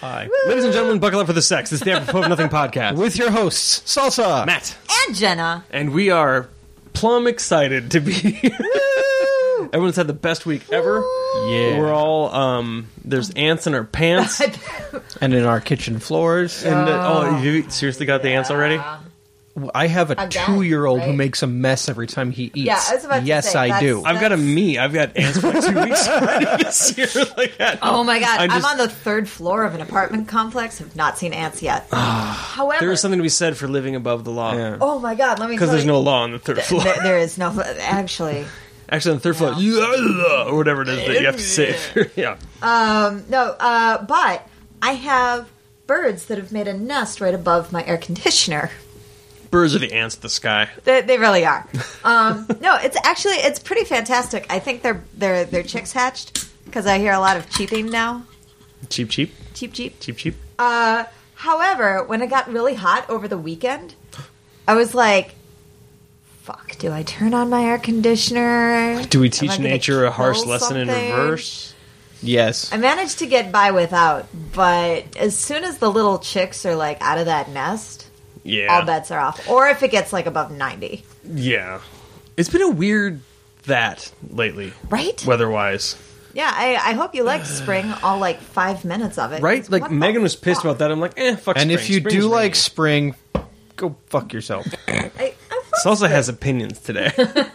Hi. Ladies and gentlemen, buckle up for the sex. This is the Apropos of Nothing podcast. With your hosts, Salsa, Matt. And Jenna. And we are plumb excited to be here. Everyone's had the best week ever. Yeah. We're all, there's ants in our pants. and in our kitchen floors. And, you seriously got the ants already? I have a Again, 2-year-old who right? makes a mess every time he eats. Yeah, I was about to yes, say, I do. I've got I've got ants for like 2 weeks already this year. Oh my god, I'm I'm on the 3rd floor of an apartment complex. Have not seen ants yet. However, There is something to be said for living above the law. Yeah. oh my god, let me Because tell there's you. no law on the 3rd floor. There is no, actually. Actually, on the 3rd floor, or whatever it is that you have to say. Yeah. But I have birds that have made a nest right above my air conditioner. Birds are the ants of the sky. They really are. No, it's pretty fantastic. I think their chicks hatched because I hear a lot of cheeping now. Cheap, cheap. Cheep, cheep. Cheap, cheap. However, when it got really hot over the weekend, I was like, fuck, do I turn on my air conditioner? Do we Am I teach gonna nature a harsh kill lesson in something? reverse? Yes. I managed to get by without, but as soon as the little chicks are like out of that nest, Yeah. all bets are off. Or if it gets like above 90. Yeah. It's been a weird that lately. Right? Weather-wise. Yeah, I hope you liked spring, all like 5 minutes of it. Right? Like, What the Megan was pissed fuck? about that. I'm like, fuck And spring. if you Spring's do like rainy. spring, go fuck yourself. I Salsa has opinions today.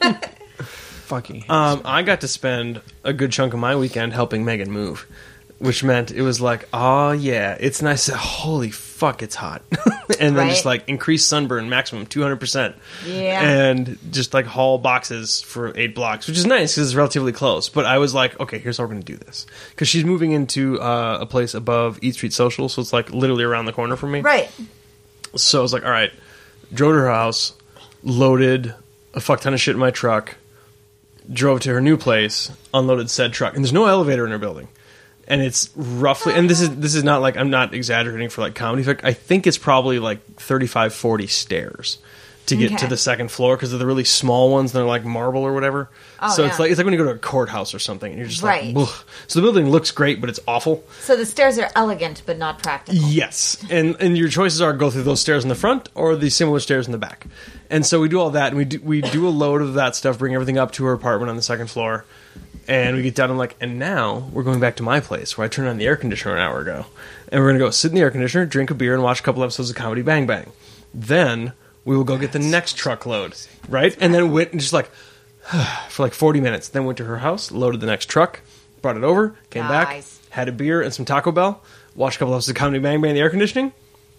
Fucking. I got to spend a good chunk of my weekend helping Megan move. Which meant it was like, oh yeah, it's nice. Holy fuck, it's hot. And then just Right. like increased sunburn, maximum 200%. Yeah. And just like haul boxes for 8 blocks, which is nice because it's relatively close. But I was like, okay, here's how we're going to do this. Because she's moving into a place above Eat Street Social, so it's like literally around the corner from me. Right. So I was like, all right, drove to her house, loaded a fuck ton of shit in my truck, drove to her new place, unloaded said truck. And there's no elevator in her building. And it's roughly, and this is not like, I'm not exaggerating for like comedy effect. I think it's probably like 35, 40 stairs to get to Okay. the second floor because they're the really small ones. They're like marble or whatever. Oh, So yeah. it's like when you go to a courthouse or something and you're just Right. like, ugh. So the building looks great, but it's awful. So the stairs are elegant but not practical. Yes, and your choices are go through those stairs in the front or the similar stairs in the back. And so we do all that, and we do a load of that stuff, bring everything up to her apartment on the second floor, and we get down and like, and now we're going back to my place where I turned on the air conditioner an hour ago, and we're gonna go sit in the air conditioner, drink a beer, and watch a couple episodes of Comedy Bang Bang. Then we will go get the next truckload, right? And then went and just like for like 40 minutes. Then went to her house, loaded the next truck, brought it over, came back, Nice. had a beer and some Taco Bell, watched a couple episodes of Comedy Bang Bang in the air conditioning.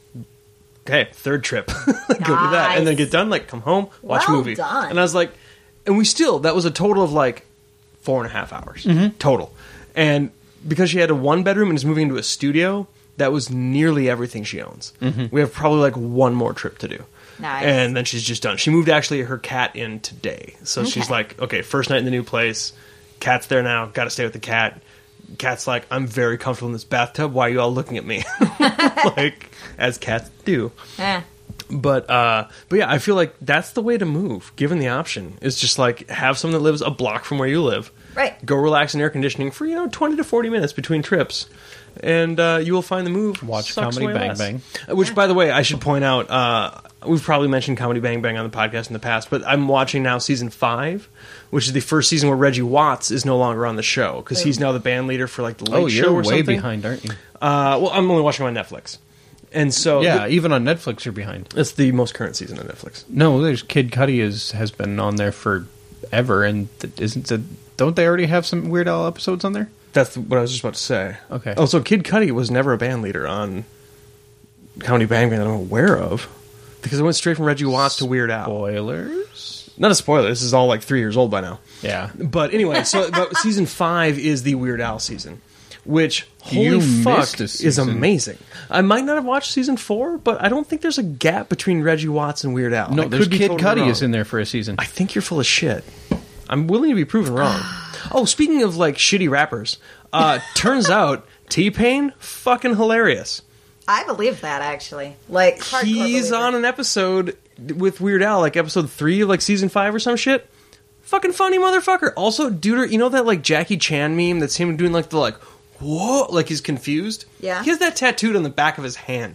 Okay, 3rd trip. Go do that. And then get done, like come home, watch a Well movie. done. And I was like, and that was a total of like 4.5 hours total. And because she had a 1-bedroom and is moving into a studio, that was nearly everything she owns. We have probably like one more trip to do. Nice. And then she's just done. She moved actually her cat in today. So she's Okay. like, okay, first night in the new place. Cat's there now. Got to stay with the cat. Cat's like, I'm very comfortable in this bathtub. Why are you all looking at me? Like, as cats do. Eh. But yeah, I feel like that's the way to move, given the option. Is just like have someone that lives a block from where you live. Right. Go relax in air conditioning for 20 to 40 minutes between trips, and you will find the move. Watch sucks Comedy way Bang less. Bang. Which, by the way, I should point out. We've probably mentioned Comedy Bang Bang on the podcast in the past, but I'm watching now season 5, which is the first season where Reggie Watts is no longer on the show because he's now the band leader for like the Late Oh, Show you're or way something. behind, aren't you? Well, I'm only watching on Netflix, and so Yeah, even on Netflix you're behind. it's the most current season on Netflix. No, there's Kid Cudi has been on there forever, and don't they already have some Weird Al episodes on there? That's what I was just about to say. Okay. Oh, so Kid Cudi was never a band leader on Comedy Bang Bang that I'm aware of, because it went straight from Reggie Watts to Weird Al. Spoilers. Not a spoiler. This is all like 3 years old by now. Yeah. But anyway, but season 5 is the Weird Al season, which holy You fuck missed a is season. amazing. I might not have watched season 4, but I don't think there's a gap between Reggie Watts and Weird Al. No, I there's could be Kid totally Cudi wrong. is in there for a season. I think you're full of shit. I'm willing to be proven wrong. Oh, speaking of like shitty rappers, turns out T-Pain fucking hilarious. I believe that, actually. Like, hardcore He's believer. on an episode with Weird Al, like episode 3 of like season 5 or some shit. Fucking funny motherfucker. Also, dude, you know that like Jackie Chan meme that's him doing like the like whoa, like he's confused. Yeah. He has that tattooed on the back of his hand.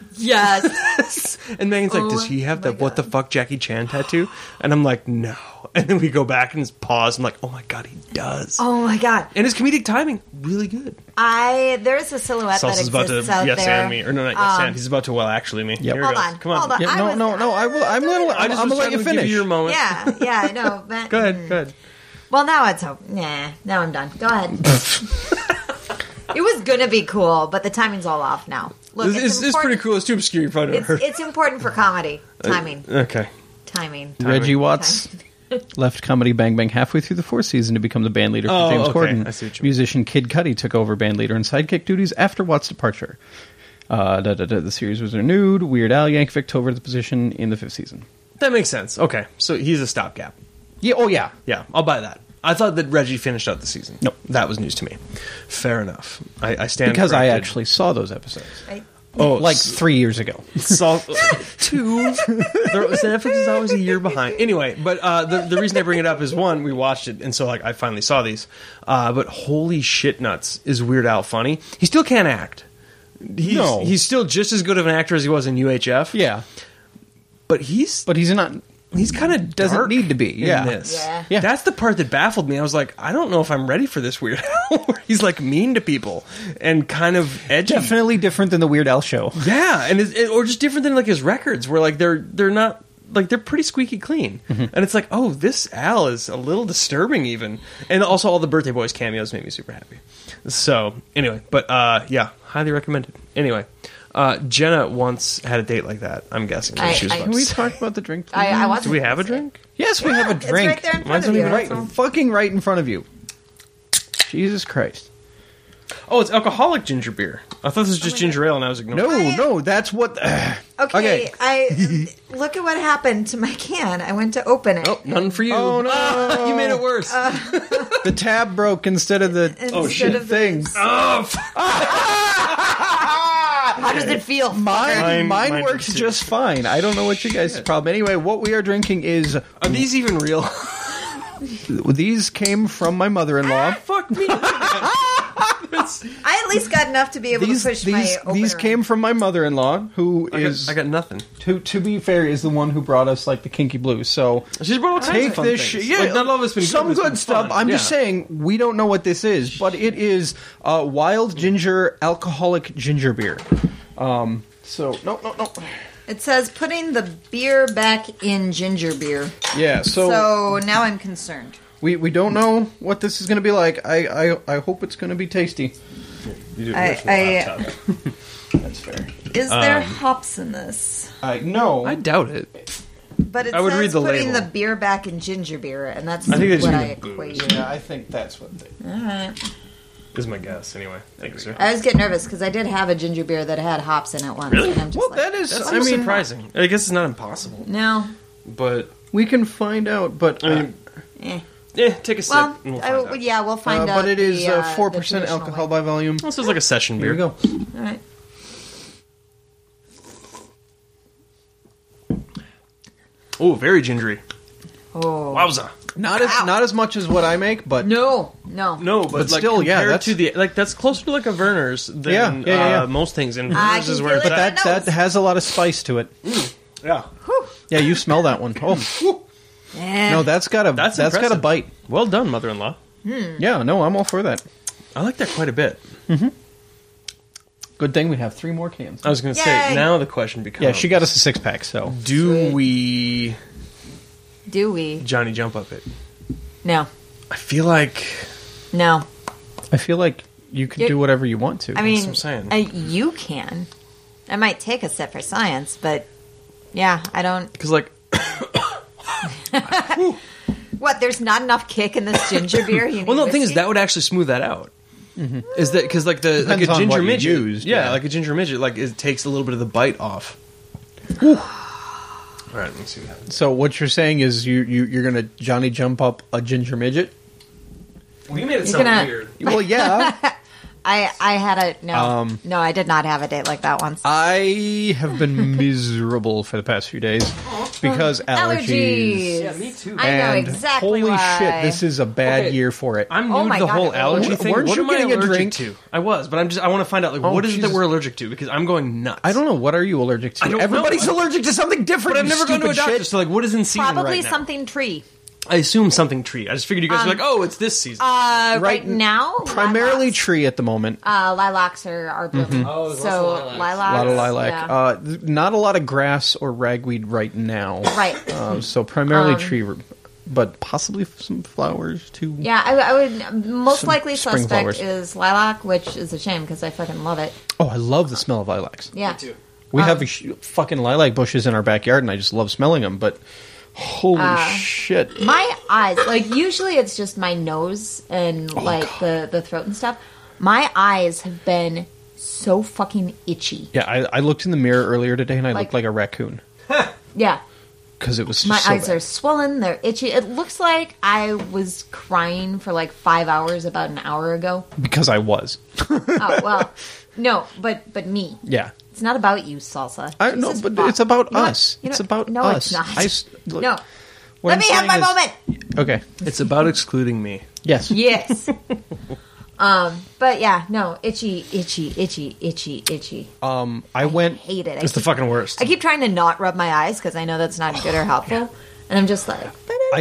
Yes. And Megan's like, Oh does he have my that what the God. fuck Jackie Chan tattoo? And I'm like, no. And then we go back and just pause. I'm like, oh my God, he does. Oh my god. And his comedic timing, really good. There's a silhouette that Salsa's about to exists out yes there. and me. Or no, not yes and. He's about to well actually me. Here he Hold goes. on. Come on. Hold on. Yeah, I no, was- no. I will. I'm gonna. I I'm just gonna was let trying you to give finish. you your moment. Yeah, no. But, Go ahead. Well, now it's over. Nah, now I'm done. Go ahead. It was gonna be cool, but the timing's all off now. Look, It's pretty important- cool. It's too obscure. You probably never heard. It's important for comedy. Timing. Okay. Timing. Reggie Watts left Comedy Bang Bang halfway through the fourth season to become the band leader for Oh, James okay. Corden. I see what you mean. Musician Kid Cudi took over band leader and sidekick duties after Watts' departure. The series was renewed. Weird Al Yankovic took over the position in the fifth season. That makes sense. Okay. So he's a stopgap. Yeah. Oh yeah. Yeah, I'll buy that. I thought that Reggie finished out the season. Nope. That was news to me. Fair enough. I stand Because I corrected. actually saw those episodes Right? Oh, like 3 years ago. saw two. Netflix is always a year behind. Anyway, but the reason I bring it up is one, we watched it, and so like I finally saw these. But holy shit nuts, is Weird Al funny? He still can't act. He's still just as good of an actor as he was in UHF. Yeah, but he's not. he's kind of Doesn't need to be. Yeah. in this. Yeah. That's the part that baffled me. I was like, I don't know if I'm ready for this Weird Al. Where he's like mean to people and kind of edgy. Definitely different than the Weird Al show. Yeah, and or just different than like his records, where like they're not like they're pretty squeaky clean, and it's like, oh, this Al is a little disturbing even, and also all the Birthday Boys cameos made me super happy. So anyway, but yeah, highly recommended. Anyway, Jenna once had a date like that. I'm guessing. She was about Can to we say. talk about the drink? I wasn't. Do we have a drink? Yes, we have a It's drink. right there in front Mine's of not you. even Right, That's all. fucking right in front of you. Jesus Christ. Oh, it's alcoholic ginger beer. I thought this was just ginger ale, and I was ignoring. No, that's what. Okay, I look at what happened to my can. I went to open it. Oh, none for you. Oh, no. You made it worse. The tab broke instead of the Instead of the- thing. How does it feel? Mine Mine works did too. just fine. I don't know what you guys' problem. Anyway, what we are drinking is Are these even real? these came from my mother-in-law. Fuck me. I at least got enough to be able to push my opener. These came from my mother-in-law, who I is got nothing. to be fair is the one who brought us like the Kinky Blue. So She's brought all kinds take of fun this things. shit. Yeah, Like, not all of it's been some good, but it's good been stuff. fun. I'm just Yeah. saying we don't know what this is, but it is wild ginger alcoholic ginger beer. So no. It says putting the beer back in ginger beer. Yeah. So now I'm concerned. We don't know what this is going to be like. I hope it's going to be tasty. That's fair. Is there hops in this? No. I doubt it. But it I would says read the putting label. the beer back in ginger beer, and that's I think they just what mean I the booze. equate. Yeah, I think that's what they. All right. Is my guess anyway. Thank you, sir. I was getting nervous because I did have a ginger beer that had hops in it once. Really? And I'm just Well, like, that is. That's I mean, surprising. I guess it's not impossible, no. but we can find out, but I mean, Eh. take a sip. Well, and we'll find out. yeah, we'll find out. but it is the, 4% the traditional alcohol way. by volume. This is like a session beer. Here we go. All right. Oh, very gingery. Oh. Wowza. Not as much as what I make, but No. No, but, But like, still, yeah, compared that's- to the that's closer to like a Werner's than Yeah. most things. And I Werner's can is feel where it. but that, that has a lot of spice to it. yeah. Yeah, you smell that one. Oh Eh. no, that's got a That's got a impressive. bite. Well done, mother-in-law. Yeah, no, I'm all for that. I like that quite a bit. Good thing we have 3 more cans. I was going to say, Yay. now the question becomes: Yeah, she got us a 6-pack. So do we Do we? Johnny Jump Up it? No. I feel like No. I feel like you can You're- do whatever you want to. I mean, what I'm saying. you can. I might take a sip for science, but yeah, I don't. because like What? There's not enough kick in this ginger beer. You well, need no, the thing is whiskey? that would actually smooth that out. Is that because like Depends a on ginger what you midget used, yeah, yeah. like a ginger midget, like it takes a little bit of the bite off. All right, let me see what happens. So what you're saying is you're gonna Johnny jump up a ginger midget? Well, you made it You're gonna- weird. Well, yeah. I had a no. I did not have a date like that once. I have been miserable for the past few days because allergies. Yeah, me too. I know And exactly holy why. shit, this is a bad Okay. year for it. I'm new Oh to my the God, whole it allergy was. thing. Weren't What you am I getting a allergic drink? to? I was, but I want to find out like Oh, what is it that Jesus. we're allergic to because I'm going nuts. I don't know. What are you allergic to? I don't know. Everybody's allergic to something different. But I've you never gone to a stupid doctor, shit. so like, what is in season Probably right now? something tree. I assume something tree. I just figured you guys were like, oh, it's this season. Right now, Primarily lilacs. tree at the moment. Lilacs are blooming. Oh, there's so lots of lilacs. lilacs. A lot of lilac. Yeah. Not a lot of grass or ragweed right now. Right. So primarily tree, but possibly some flowers too. Yeah, I would most Some likely spring suspect flowers. is lilac, which is a shame because I fucking love it. Oh, I love the smell of lilacs. Yeah. Me too. We have fucking lilac bushes in our backyard, and I just love smelling them. But holy shit! My eyes, like usually it's just my nose and like the throat and stuff. My eyes have been so fucking itchy. Yeah, I looked in the mirror earlier today, and I Like- looked like a raccoon Yeah. because it was just My so eyes bad. are swollen, they're itchy. It looks like I was crying for like 5 hours about an hour ago. Because I was. Oh, well. No, but me. Yeah. It's not about you, Salsa. I know, Jesus but fuck. it's about You know what? us. You It's know- about no, us. it's not. Look, No. what Let I'm me have saying my is- moment. Okay. It's about excluding me. Yes. Yes. But yeah, no, itchy. I went. Hate it. It's the fucking worst. I keep trying to not rub my eyes because I know that's not good or helpful, and I'm just like, I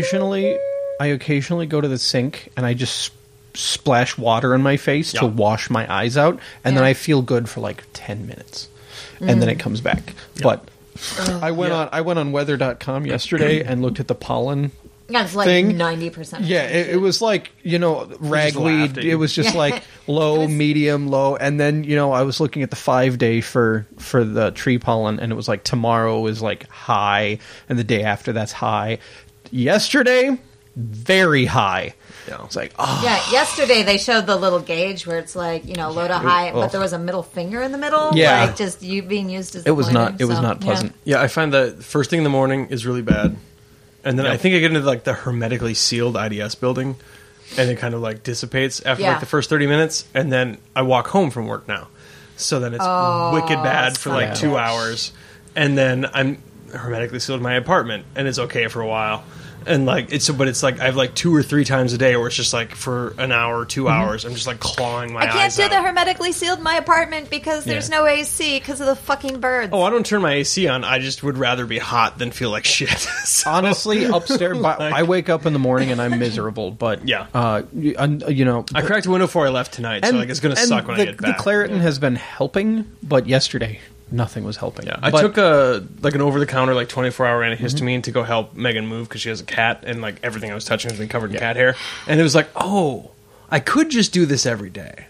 occasionally go to the sink and I just splash water in my face to Yeah. wash my eyes out, and then Yeah. I feel good for like 10 minutes, and then it comes back. But I went on weather.com yesterday and looked at the pollen. yeah, it's like Thing. 90%. Yeah, it was like, ragweed. laughed at you. It was just like low, medium, low, and then I was looking at the 5-day for the tree pollen, and it was like tomorrow is like high, and the day after that's high. Yesterday, very high. Yeah. It's like, oh, Yeah, yesterday they showed the little gauge where it's like, low to high, but ugh. there was a middle finger in the middle. Yeah. Like just you being used as it was pointer, not. It was so, not pleasant. Yeah, I find that first thing in the morning is really bad, and then I think I get into like the hermetically sealed IDS building, and it kind of like dissipates after Yeah. like the first 30 minutes, and then I walk home from work now, so then it's wicked bad for like son of 2 a bitch. hours, and then I'm hermetically sealed in my apartment, and it's okay for a while. And like it's like I have like 2 or 3 times a day where it's just like for an hour, 2 hours, I'm just like clawing my I can't eyes do out. the hermetically sealed my apartment because there's Yeah. no AC because of the fucking birds. Oh, I don't turn my AC on. I just would rather be hot than feel like shit. So- Honestly, upstairs, I wake up in the morning and I'm miserable. But Yeah. I cracked a window before I left tonight, so like it's gonna suck when I get back. The Claritin has been helping, but yesterday nothing was helping. Yeah, I But- took an over the counter 24-hour antihistamine to go help Megan move because she has a cat, and like everything I was touching has been covered in cat hair, and it was like, oh, I could just do this every day.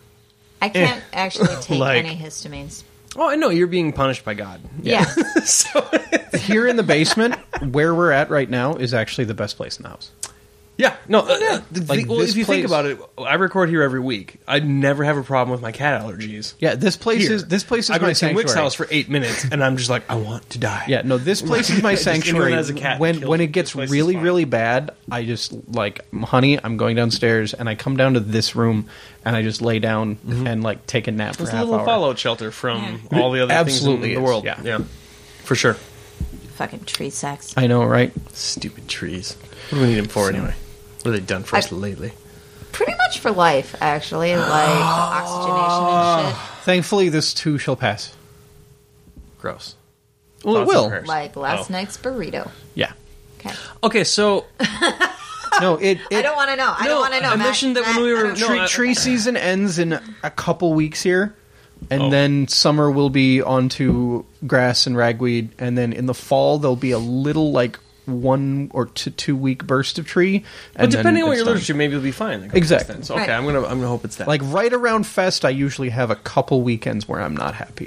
I can't actually take Like- any histamines. Oh, I know you're being punished by God. Yeah. So Here in the basement, where we're at right now, is actually the best place in the house. yeah, no. Like, well, this if you think place- about it, I record here every week. I never have a problem with my cat allergies. Yeah, this place Here. is I go my to Tim Wick's sanctuary. house for 8 minutes, and I'm just like, I want to die. Yeah, no, this place is my Just anyone sanctuary. that has a cat When killed it it. gets This place is really, fine. really bad, I just like, honey, I'm going downstairs, and I come down to this room, and I just lay down and like take a nap for It's a a half little hour. fallout shelter from all the other Absolutely things in the is, world. yeah. For sure. Fucking tree sex. I know, right? Stupid trees. What do we need them for anyway? What have they done for us lately? Pretty much for life, actually. Like oxygenation and shit. Thankfully, this too shall pass. Gross. Well, it Thoughts will. and prayers. Like last Oh. night's burrito. Yeah. Okay. Okay, so No, it. I don't want to know. I don't want to know. I Matt. mentioned that when we were- I don't know. no, Tree season ends in a couple weeks here, and Oh. then summer will be onto grass and ragweed, and then in the fall there'll be a little like 1 or 2 week burst of tree. but And depending then on what it's you're done. allergic to, maybe it'll be fine. Exactly. So, okay, Right. I'm gonna hope it's that. Like right around Fest, I usually have a couple weekends where I'm not happy.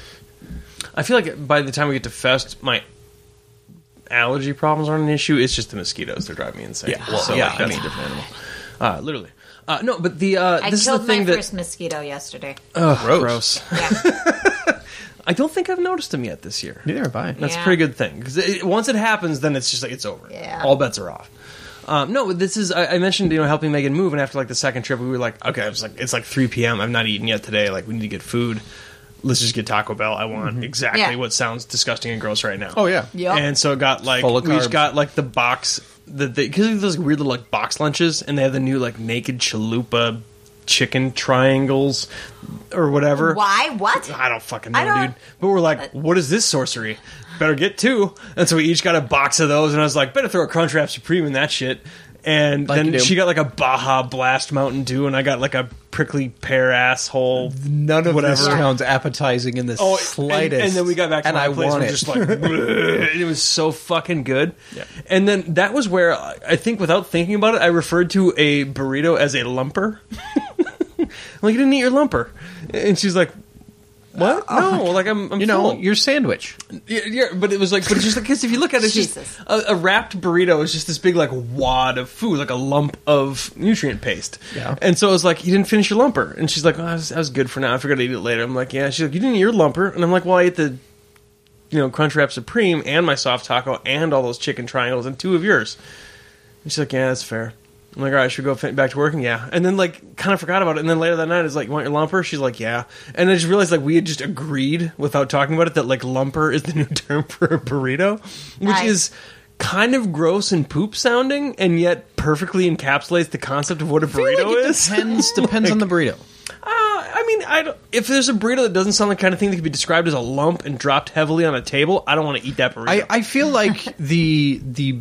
I feel like by the time we get to Fest, my allergy problems aren't an issue. It's just the mosquitoes; they're driving me insane. Yeah. Well, so yeah, like, I that's mean- a different animal. Literally. No, but the I this is the killed thing my that first mosquito yesterday. gross. Yeah. I don't think I've noticed them yet this year. Neither have I. That's Yeah. a pretty good thing because once it happens, then it's just like it's over. Yeah. All bets are off. No, this is. I mentioned helping Megan move, and after like the second trip, we were like, okay, it's like 3 p.m. I've not eaten yet today. Like we need to get food. Let's just get Taco Bell. I want exactly what sounds disgusting and gross right now. Oh yeah. Yep. And so it got like Full of we just carbs. got like the box because those weird little like box lunches, and they have the new like naked chalupa chicken triangles or whatever. Why? What? I don't fucking I know, don't- dude. But we're like, what is this sorcery? Better get 2. And so we each got a box of those, and I was like, better throw a Crunchwrap Supreme in that shit. And Like you then do. she got like a Baja Blast Mountain Dew, and I got like a prickly pear asshole. None of Whatever. this sounds appetizing in the slightest. And then we got back to and my I place, and want we're it. just like, "Bleh." It was so fucking good. Yeah. And then that was where I think, without thinking about it, I referred to a burrito as a lumper. I'm like, you didn't eat your lumper, and she's like, what? No, like I'm full. your sandwich. Yeah, but it was like, but it's just like, because if you look at it, it's just Jesus. a wrapped burrito is just this big like wad of food, like a lump of nutrient paste. Yeah. And so I was like, you didn't finish your lumper, and she's like, oh, that was good for now. I forgot to eat it later. I'm like, yeah. She's like, you didn't eat your lumper, and I'm like, well, I ate the Crunchwrap Supreme and my soft taco and all those chicken triangles and 2 of yours. And she's like, yeah, that's fair. I'm like, all right, should we go back to work? And yeah. And then, like, kind of forgot about it. And then later that night, it's like, you want your lumper? She's like, yeah. And I just realized, like, we had just agreed without talking about it that, like, lumper is the new term for a burrito, which Nice. is kind of gross and poop sounding, and yet perfectly encapsulates the concept of what a I feel burrito like it is. depends on the burrito. I mean, I don't, if there's a burrito that doesn't sound like the kind of thing that could be described as a lump and dropped heavily on a table, I don't want to eat that burrito. I feel like the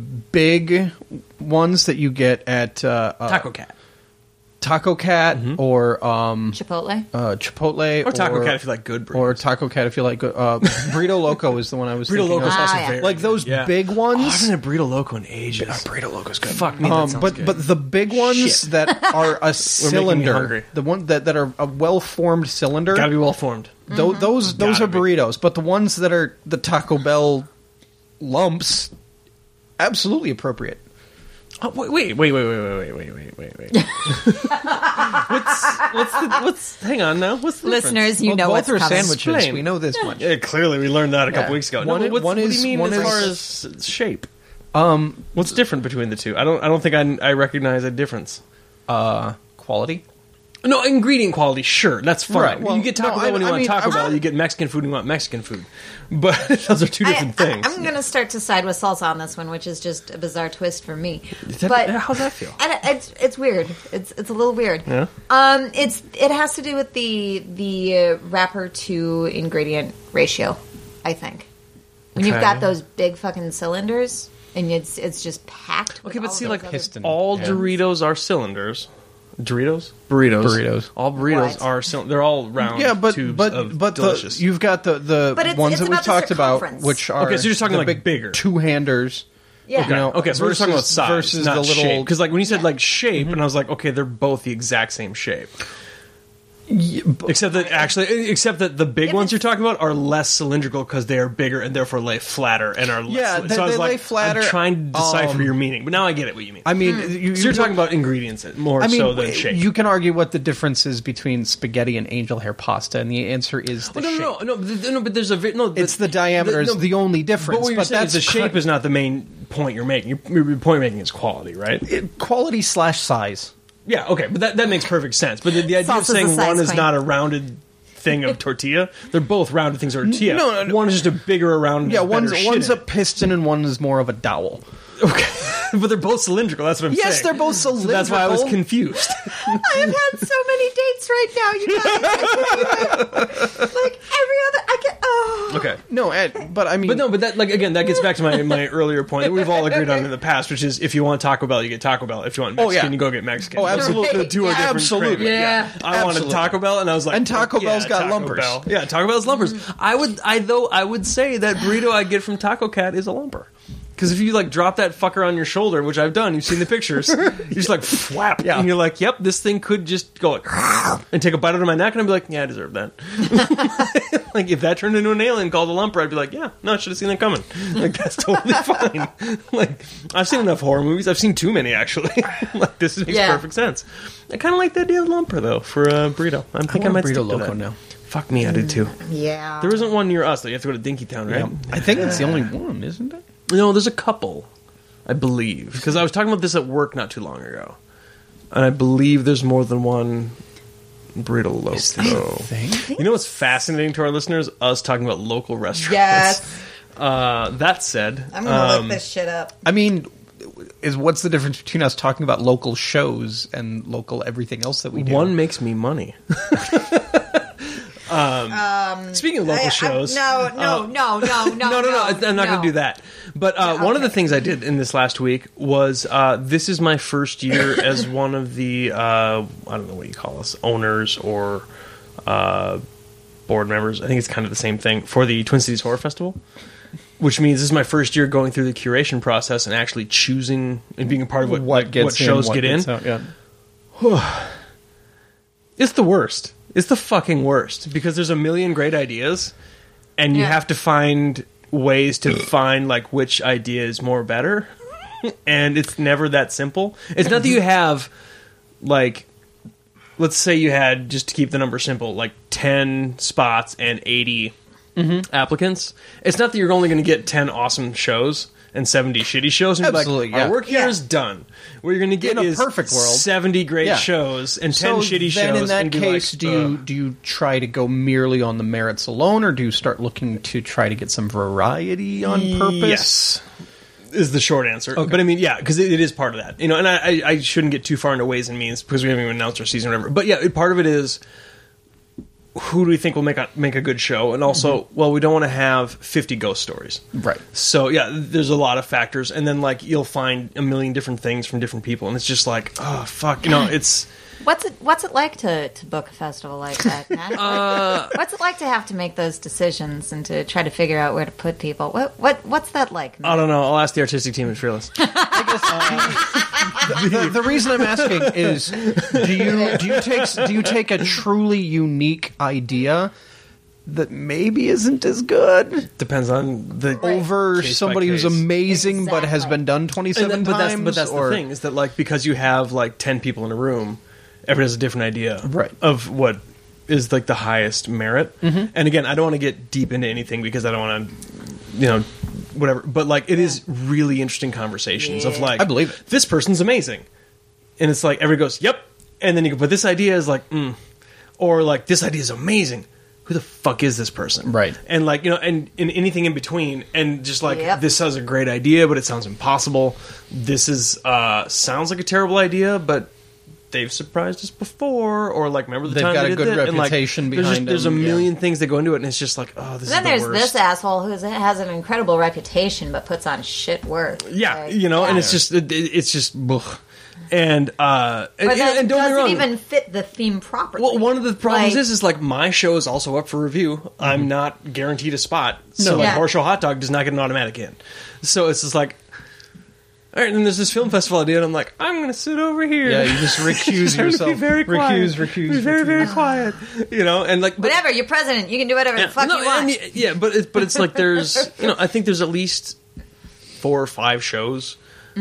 big ones that you get at Taco Cat. Taco Cat or Chipotle. Chipotle Or Taco Cat if you like good burritos. or Taco Cat if you like Burrito Loco is the one I was Burrito thinking Loco is of. also yeah. very Like good. those Yeah. big ones. Oh, I haven't had Burrito Loco in ages. Burrito Loco's good. Fuck me, that sounds but good. but the big ones Shit. that are a hungry. cylinder, the one that are a well formed cylinder, Gotta be well formed. those Gotta are be. burritos. But the ones that are the Taco Bell lumps, absolutely appropriate. Oh, wait. What's hang on now? What's the Listeners, you know both what's are coming. sandwiches. Explain. We know this much. Yeah, clearly we learned that a couple Yeah. weeks ago. One No, is- what do you mean one as is- far as shape? What's different between the two? I don't think I recognize a difference. Quality. No, ingredient quality, sure, that's fine. Right, well, you get Taco no, Bell when you I want mean, Taco I'm Bell. not- You get Mexican food when you want Mexican food. But those are two different things. I'm going to start to side with salsa on this one, which is just a bizarre twist for me. That- how's that feel? And it's weird. It's a little weird. Yeah. It has to do with the wrapper to ingredient ratio, I think. When you've Okay. got those big fucking cylinders and it's just packed. with Okay, but all see, those like other- piston. all Yeah. Doritos are cylinders. Burritos. All burritos What? are cylinders. They're all round. Yeah, but tubes but of but delicious. you've got the But it's- ones it's that we about the talked about, circumference. which are Okay, so you're just talking the like big bigger. two-handers. Yeah. You know, Okay, so we're just talking about size, versus not the little. shape. Because like when you said Yeah. like shape, and I was like, okay, they're both the exact same shape. Except that the big Yeah, ones but- you're talking about are less cylindrical because they are bigger and therefore lay flatter and are less. Yeah, so I was they like, lay flatter. I'm trying to decipher your meaning, but now I get it. What you mean? I mean, so you're talking about ingredients more I mean, so than shape. you can argue what the difference is between spaghetti and angel hair pasta, and the answer is the shape. No, but there's a It's the diameter is the only difference. But what you're saying is the shape is not the main point you're making. Your point you're making is quality, right? quality / size. Yeah, okay, but that makes perfect sense. But the idea of Salsa's a saying size one is queen. not a rounded thing of tortilla, they're both rounded things of tortilla. No. One is just a bigger around. Yeah, one's a shit. piston and one is more of a dowel. Okay, but they're both cylindrical. That's what I'm saying. Yes, they're both So that's why I was cylindrical. confused. I have had so many dates right now, you guys. Like every other, I get. Oh. Okay. No, but I mean, But that, like, again, that gets back to my earlier point that we've all agreed on in the past, which is if you want Taco Bell, you get Taco Bell. If you want Mexican, yeah. you go get Mexican. Oh, absolutely. The two are different. Absolutely. cravings. Yeah. I wanted Absolutely. Taco Bell, and I was like, And Taco fuck yeah, Bell's got Taco lumpers. Bell. Yeah, Taco Bell's lumpers. I would say that burrito I get from Taco Cat is a lumper. Because if you like drop that fucker on your shoulder, which I've done, you've seen the pictures, you just like flap, Yeah. and you're like, "Yep, this thing could just go like and take a bite out of my neck," and I'd be like, "Yeah, I deserve that." Like if that turned into an alien called a lumper, I'd be like, "Yeah, no, I should have seen that coming." Like that's totally fine. Like I've seen enough horror movies. I've seen too many actually. Like this makes Yeah. perfect sense. I kind of like the idea of lumper though for a burrito. I think I want might a stick burrito to loco that. now. Fuck me, I did too. Yeah. There isn't one near us though. You have to go to Dinkytown, right? I think it's the only one, isn't it? No, there's a couple. I believe, because I was talking about this at work not too long ago, and I believe there's more than one burrito loco. You know what's fascinating to our listeners? Us talking about local restaurants. Yes. That said, I'm gonna look this shit up. I mean, what's the difference between us talking about local shows and local everything else that we do? one makes me money. Speaking of local shows, No. I'm not going to do that. But one of the things I did in this last week was this is my first year as one of the I don't know what you call us, owners or board members. I think it's kind of the same thing for the Twin Cities Horror Festival. Which means this is my first year going through the curation process and actually choosing and being a part of what shows get in. Out, yeah. It's the worst. It's the fucking worst because there's a million great ideas, and you have to find ways to find like which idea is more better, and it's never that simple. It's not that you have like, let's say you had, just to keep the number simple, like 10 spots and 80 applicants. It's not that you're only going to get 10 awesome shows and 70 shitty shows, and Absolutely, be like, our work here is done. What you're going to get In a is perfect world, 70 great shows and 10 shitty shows. Then in that and case, like, do you try to go merely on the merits alone, or do you start looking to try to get some variety on purpose? Yes, is the short answer. Okay. But I mean, yeah, because it is part of that. You know, and I shouldn't get too far into ways and means because we haven't even announced our season or whatever. But yeah, part of it is, who do we think will make a good show? And also, well, we don't want to have 50 ghost stories. Right. So, yeah, there's a lot of factors. And then, like, you'll find a million different things from different people. And it's just like, oh, fuck. You know, it's... What's it like to book a festival like that, Matt? What's it like to have to make those decisions and to try to figure out where to put people? What's that like, Matt? I don't know. I'll ask the artistic team at Fearless. The reason I'm asking is, do you take a truly unique idea that maybe isn't as good Depends on the... over Case somebody by who's case. amazing but has been done 27 times? But that's the thing, is that, like, because you have, like, 10 people in a room, everyone has a different idea of what is, like, the highest merit. And again, I don't want to get deep into anything because I don't want to, you know, whatever. But, like, it is really interesting conversations of, like... I believe it. This person's amazing. And it's like, everybody goes, yep. And then you go, but this idea is like, Or, like, this idea is amazing. Who the fuck is this person? Right. And, like, you know, and anything in between. And just, like, this has a great idea, but it sounds impossible. This is, sounds like a terrible idea, but they've surprised us before. Or, like, remember the They've time got they a did good that? And, like, reputation behind there's them, a million things that go into it, and it's just like, oh, this Then is there's the worst. this asshole who has an incredible reputation but puts on shit work. Yeah, Like, you know, and yeah. it's just, ugh. And, But and that don't get me doesn't wrong. even fit the theme properly. Well, one of the problems Like- is like my show is also up for review. I'm not guaranteed a spot, so like Yeah. Horror Show Hot Dog does not get an automatic in. So it's just like, all right. And then there's this film festival idea, and I'm like, I'm going to sit over here. Yeah, you just recuse I'm gonna yourself. Be very quiet. Recuse. Be very, very quiet. You know, and like, but, Whatever, you're president. You can do whatever the fuck you want. and yeah, but it's like there's, you know, I think there's at least 4 or 5 shows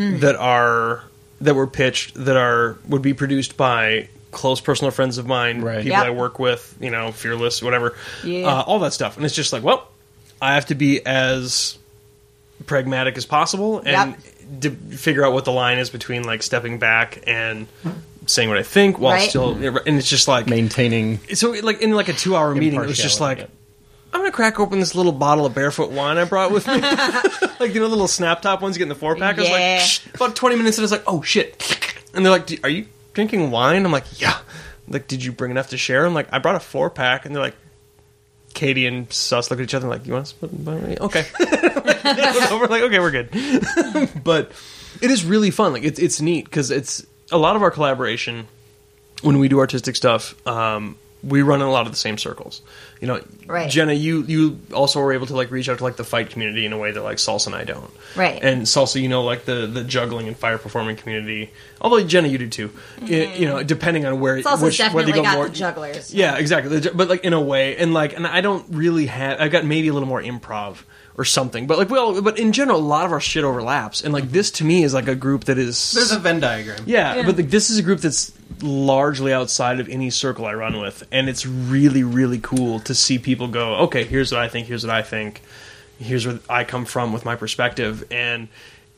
that were pitched that would be produced by close personal friends of mine, Right. people Yep. I work with, you know, Fearless, whatever, Yeah. all that stuff. And it's just like, well, I have to be as pragmatic as possible and to figure out what the line is between like stepping back and saying what I think while Right. still, and it's just like Maintaining. so like in like a 2-hour meeting, it was just like, Impartiality, I'm gonna crack open this little bottle of Barefoot wine I brought with me, like, you know, the little snap top ones you get in the 4-pack. I was Yeah. like, shh. About 20 minutes in, I was like, oh shit, and they're like, are you drinking wine? I'm like, yeah. Like, did you bring enough to share? I'm like, I brought a 4-pack, and they're like, Katie and Sus look at each other like, you want to split by me? Okay. We're like, okay, we're good. But it is really fun. Like, it's neat because it's a lot of our collaboration when we do artistic stuff. We run in a lot of the same circles. You know, Right. Jenna, you also were able to like reach out to like the fight community in a way that like Salsa and I don't. Right. And Salsa, you know, like the juggling and fire performing community. Although Jenna, you do too. You know, depending on where It's also whether definitely you go got more, the jugglers. yeah, exactly. But like in a way, and I don't really have. I've got maybe a little more improv or something. But like but in general, a lot of our shit overlaps. And like this to me is like a group that is. There's a Venn diagram. Yeah, but like, this is a group that's largely outside of any circle I run with, and it's really, really cool to see people go, okay, here's what I think, here's what I think, here's where I come from with my perspective, and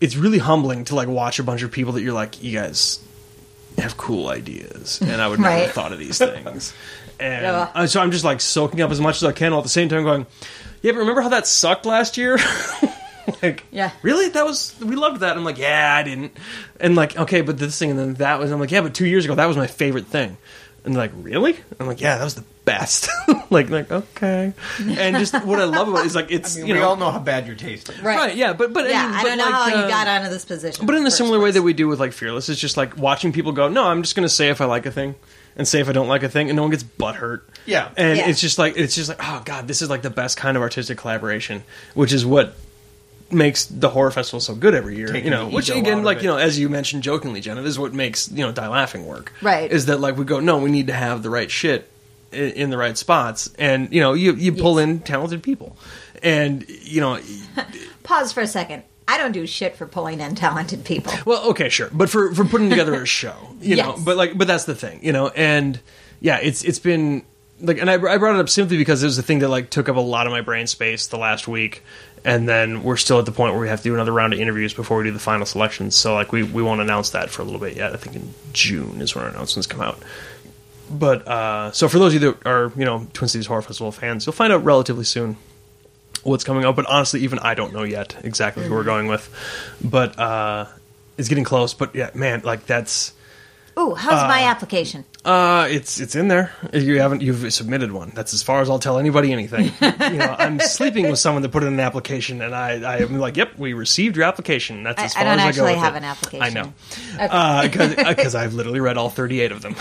it's really humbling to like watch a bunch of people that you're like, you guys have cool ideas, and I would never have thought of these things. And so I'm just like soaking up as much as I can, while at the same time going, yeah, but remember how that sucked last year? Like, yeah, really? We loved that. And I'm like, yeah, I didn't. And like, okay, but this thing, and then that was. I'm like, yeah, but 2 years ago that was my favorite thing. And they're like, really? I'm like, yeah, that was the best. like okay. And just what I love about it is like it's we all know how bad you're tasting. Right, yeah, but yeah, I mean, I don't know like, how you got onto this position. But in a similar way that we do with like Fearless, it's just like watching people go, no, I'm just going to say if I like a thing and say if I don't like a thing, and no one gets butthurt. Yeah, and it's just like oh god, this is like the best kind of artistic collaboration, which is what makes the horror festival so good every year. Which again, like as you mentioned jokingly, Jenna, is what makes Die Laughing work. Right, is that like we go, no, we need to have the right shit in the right spots, and you pull in talented people, and Pause for a second. I don't do shit for pulling in talented people. Well, okay, sure, but for putting together a show, know, but that's the thing, and yeah, it's been like, and I brought it up simply because it was a thing that like took up a lot of my brain space the last week, and then we're still at the point where we have to do another round of interviews before we do the final selections. So like we won't announce that for a little bit yet. I think in June is when our announcements come out. But so for those of you that are Twin Cities Horror Festival fans, you'll find out relatively soon what's coming up. But honestly, even I don't know yet exactly who we're going with. But it's getting close. But yeah, man, like that's. Ooh, how's my application? It's in there. You've submitted one. That's as far as I'll tell anybody anything. I'm sleeping with someone that put in an application, and I am like, yep, we received your application. That's as far as I go. I don't actually with have it. an application. I know, because I've literally read all 38 of them.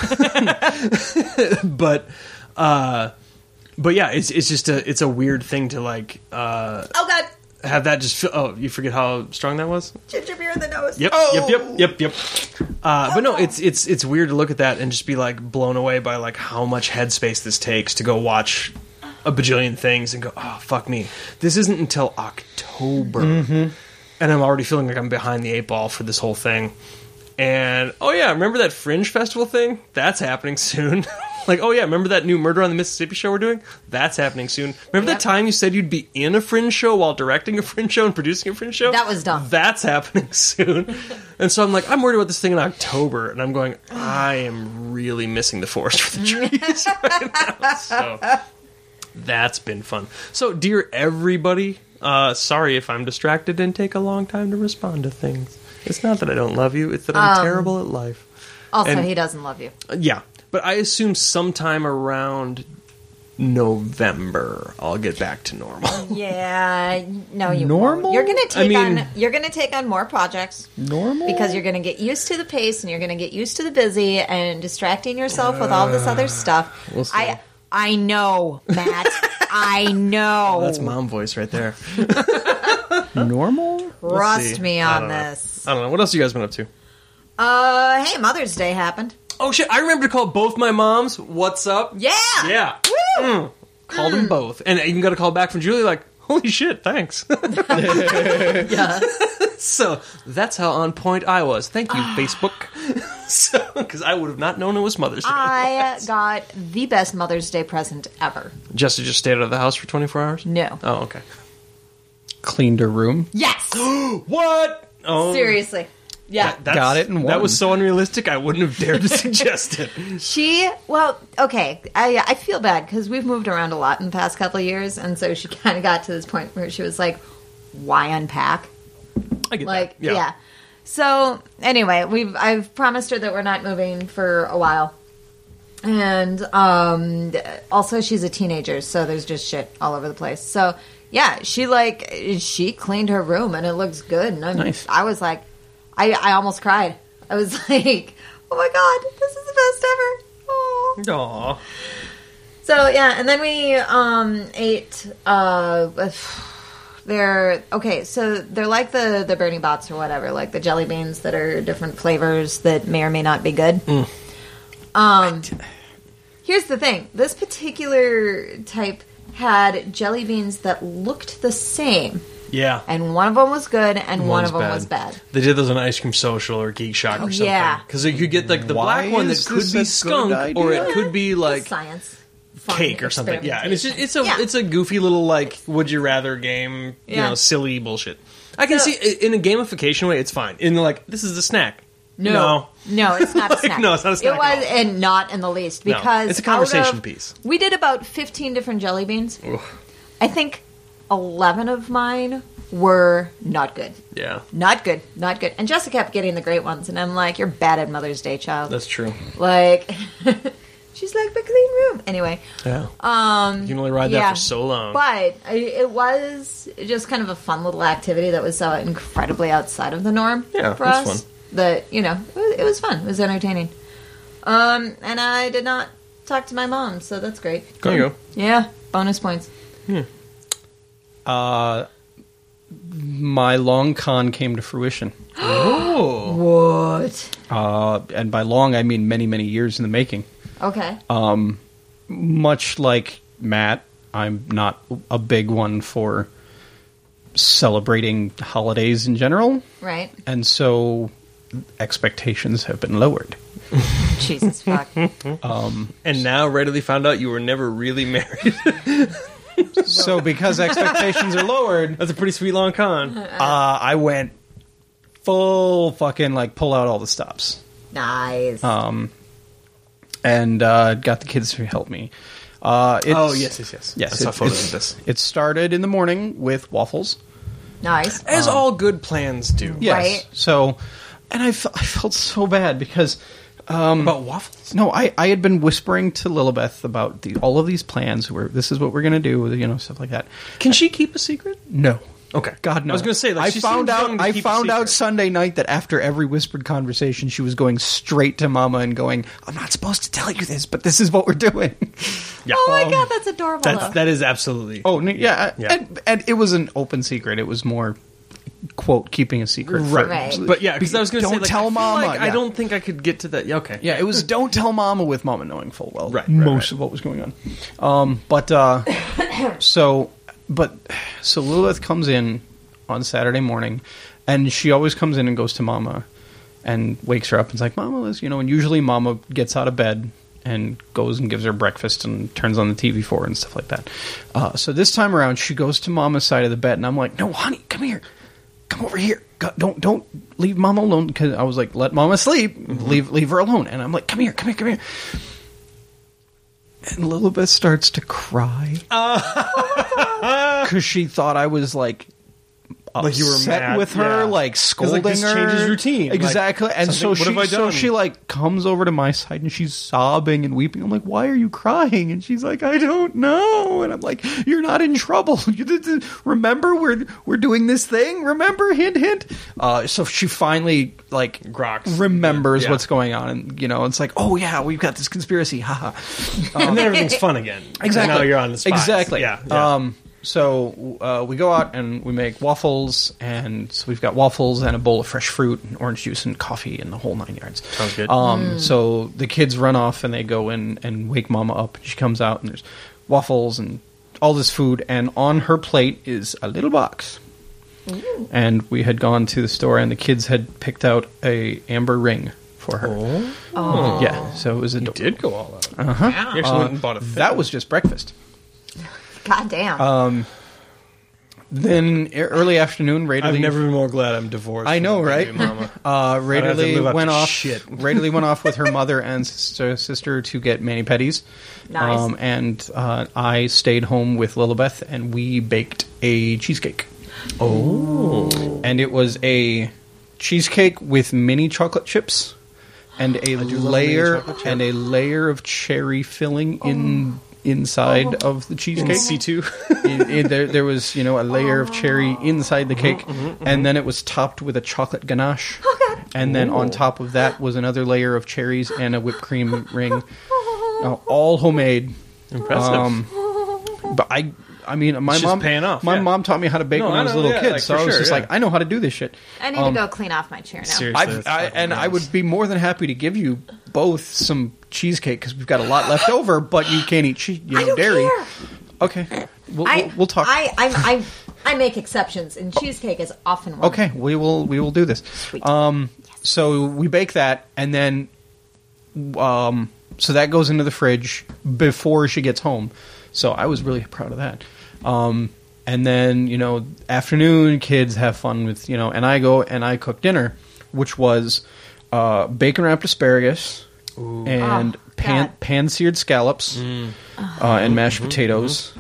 But yeah, it's just it's a weird thing to like. Oh God. Have that just feel, you forget how strong that was? Ginger beer in the nose. Yep. But no, it's weird to look at that and just be like blown away by like how much headspace this takes to go watch a bajillion things and go, oh fuck me, this isn't until October, and I'm already feeling like I'm behind the 8 ball for this whole thing. And oh yeah, remember that Fringe Festival thing? That's happening soon. Like, oh yeah, remember that new Murder on the Mississippi show we're doing? That's happening soon. Remember that time you said you'd be in a Fringe show while directing a Fringe show and producing a Fringe show? That was dumb. That's happening soon. And so I'm like, I'm worried about this thing in October, and I'm going, I am really missing the forest for the trees right now. So that's been fun. So, dear everybody, sorry if I'm distracted and take a long time to respond to things. It's not that I don't love you, it's that I'm terrible at life. Also, he doesn't love you. Yeah. But I assume sometime around November I'll get back to normal. Yeah, no, you normal. Won't. You're gonna take on more projects. Normal, because you're gonna get used to the pace and you're gonna get used to the busy and distracting yourself with all this other stuff. We'll see. I know, Matt. I know. Oh, that's mom voice right there. Normal. Trust me on this. I don't know. What else have you guys been up to? Hey, Mother's Day happened. Oh shit! I remember to call both my moms. What's up? Yeah. Yeah. Woo! Called them both, and I even got a call back from Julie. Like, holy shit! Thanks. Yeah. So that's how on point I was. Thank you, Facebook. Because I would have not known it was Mother's Day. I got the best Mother's Day present ever. Jessica just stayed out of the house for 24 hours. No. Oh, okay. Cleaned her room. Yes. What? Oh, seriously. Yeah. Got it in one. That was so unrealistic, I wouldn't have dared to suggest it. Okay, I feel bad because we've moved around a lot in the past couple of years, and so she kind of got to this point where she was like, why unpack? I get like, that. Yeah. So, anyway, I've promised her that we're not moving for a while. And also she's a teenager, so there's just shit all over the place. So, yeah, she cleaned her room, and it looks good. And nice. I was like, I almost cried. I was like, oh my god, this is the best ever. Oh. Aww. So yeah, and then we ate. They're like the Bernie Bots or whatever, like the jelly beans that are different flavors that may or may not be good. Here's the thing: this particular type had jelly beans that looked the same. Yeah. And one of them was good, and one of them was bad. They did those on Ice Cream Social or Geek Shock or something. Yeah. Because you could get like the black one that could be skunk, or it could be like science. fun cake or something. Yeah, and experimentation. it's a goofy little like would you rather game, Yeah. silly bullshit. I can So- see in a gamification way, it's fine. In like this is a snack. No, it's not a Like, snack. no, it's not a snack It was, at all. and not in the least, No, because it's a conversation out of- piece. We did about 15 different jelly beans. I think 11 of mine were not good. Yeah, Not good. And Jessica kept getting the great ones, and I'm like, you're bad at Mother's Day, child. that's true. Like, she's like, my clean room. Anyway, Yeah, you can only ride that for so long. but it was just kind of a fun little activity that was so incredibly outside of the norm Yeah, for that's us. fun. That, it was fun. It was entertaining. And I did not talk to my mom, so that's great. There you go. Yeah, bonus points. My long con came to fruition. What? And by long, I mean many, many years in the making. Okay. Much like Matt, I'm not a big one for celebrating holidays in general. Right. And so expectations have been lowered. Jesus fuck. And now readily found out you were never really married. So because expectations are lowered, That's a pretty sweet long con. I went full fucking like pull out all the stops. Nice. And got the kids to help me. It's, yes. Yes, I saw it- photos it's- of this. It started in the morning with waffles. Nice. As all good plans do. Yes. Right. So, and I felt so bad because About waffles? no, I had been whispering to Lilibeth about all of these plans. This is what we're gonna do, stuff like that. Can she keep a secret? No. Okay. God no. I was going to say, like, I she found seems out. young to I keep a found out secret. Sunday night that after every whispered conversation, she was going straight to Mama and going, "I'm not supposed to tell you this, but this is what we're doing." Yeah. Oh my god, that's adorable. though. That is absolutely. Oh yeah, Yeah. And it was an open secret. It was more, quote, keeping a secret. Right. Right. But yeah, because I was going to say, Don't like, tell I feel Mama. like I Yeah. don't think I could get to that. Yeah, okay. Yeah, it was don't tell Mama with Mama knowing full well Right, most of what was going on. So Lilith comes in on Saturday morning, and she always comes in and goes to Mama and wakes her up and is like, "Mama, Liz," and usually Mama gets out of bed and goes and gives her breakfast and turns on the TV for her and stuff like that. So this time around, she goes to Mama's side of the bed, and I'm like, "No, honey, come here. Come over here. Don't leave Mama alone," because I was like, "Let Mama sleep. Leave her alone." And I'm like, "Come here. And Lilibeth starts to cry because she thought I was like Like you were upset mad, with her, yeah. like 'Cause, scolding like, this her. changes routine. Like, Exactly. And so something- what have I done? she like comes over to my side and she's sobbing and weeping. I'm like, "Why are you crying?" And she's like, "I don't know." And I'm like, "You're not in trouble. Remember, we're doing this thing. Remember, hint, hint." So she finally like Groks. remembers Yeah. what's going on, and it's like, "Oh yeah, we've got this conspiracy." Haha. And then everything's fun again. Exactly. Now you're on the spies. Exactly. Yeah. So we go out and we make waffles, and so we've got waffles and a bowl of fresh fruit and orange juice and coffee and the whole 9 yards. Sounds good. So the kids run off and they go in and wake Mama up. And she comes out and there's waffles and all this food, and on her plate is a little box. And we had gone to the store, and the kids had picked out a amber ring for her. Oh. Yeah, so it was a You did go all out. Uh-huh. You actually went and bought a That was just breakfast. God damn. Then early afternoon, Raiderly. I've never been more glad I'm divorced. I know, from my right? baby mama. Raiderly live up went to off. shit. Raiderly went off with her mother and sister to get mani pedis. Nice. And I stayed home with Lilibeth, and we baked a cheesecake. Oh. And it was a cheesecake with mini chocolate chips and a love layer mini chocolate chip. and a layer of cherry filling inside of the In cheesecake. C2. There was, a layer of cherry inside the cake, and then it was topped with a chocolate ganache. And then on top of that was another layer of cherries and a whipped cream ring. All homemade. Impressive. But I mean, my It's just mom paying off, My yeah. mom taught me how to bake No, when I I was a know, little yeah, kid, like, so for I was sure, just yeah. like, I know how to do this shit. I need to go clean off my chair now. Seriously. I would be more than happy to give you both some cheesecake because we've got a lot left over, but you can't eat I don't dairy. care. Okay, we'll talk. I make exceptions, and cheesecake is often one. Okay, we will do this. Sweet. So we bake that, and then So that goes into the fridge before she gets home. So I was really proud of that. And then, afternoon, kids have fun with, and I go and I cook dinner, which was bacon wrapped asparagus and pan-seared scallops and mashed potatoes,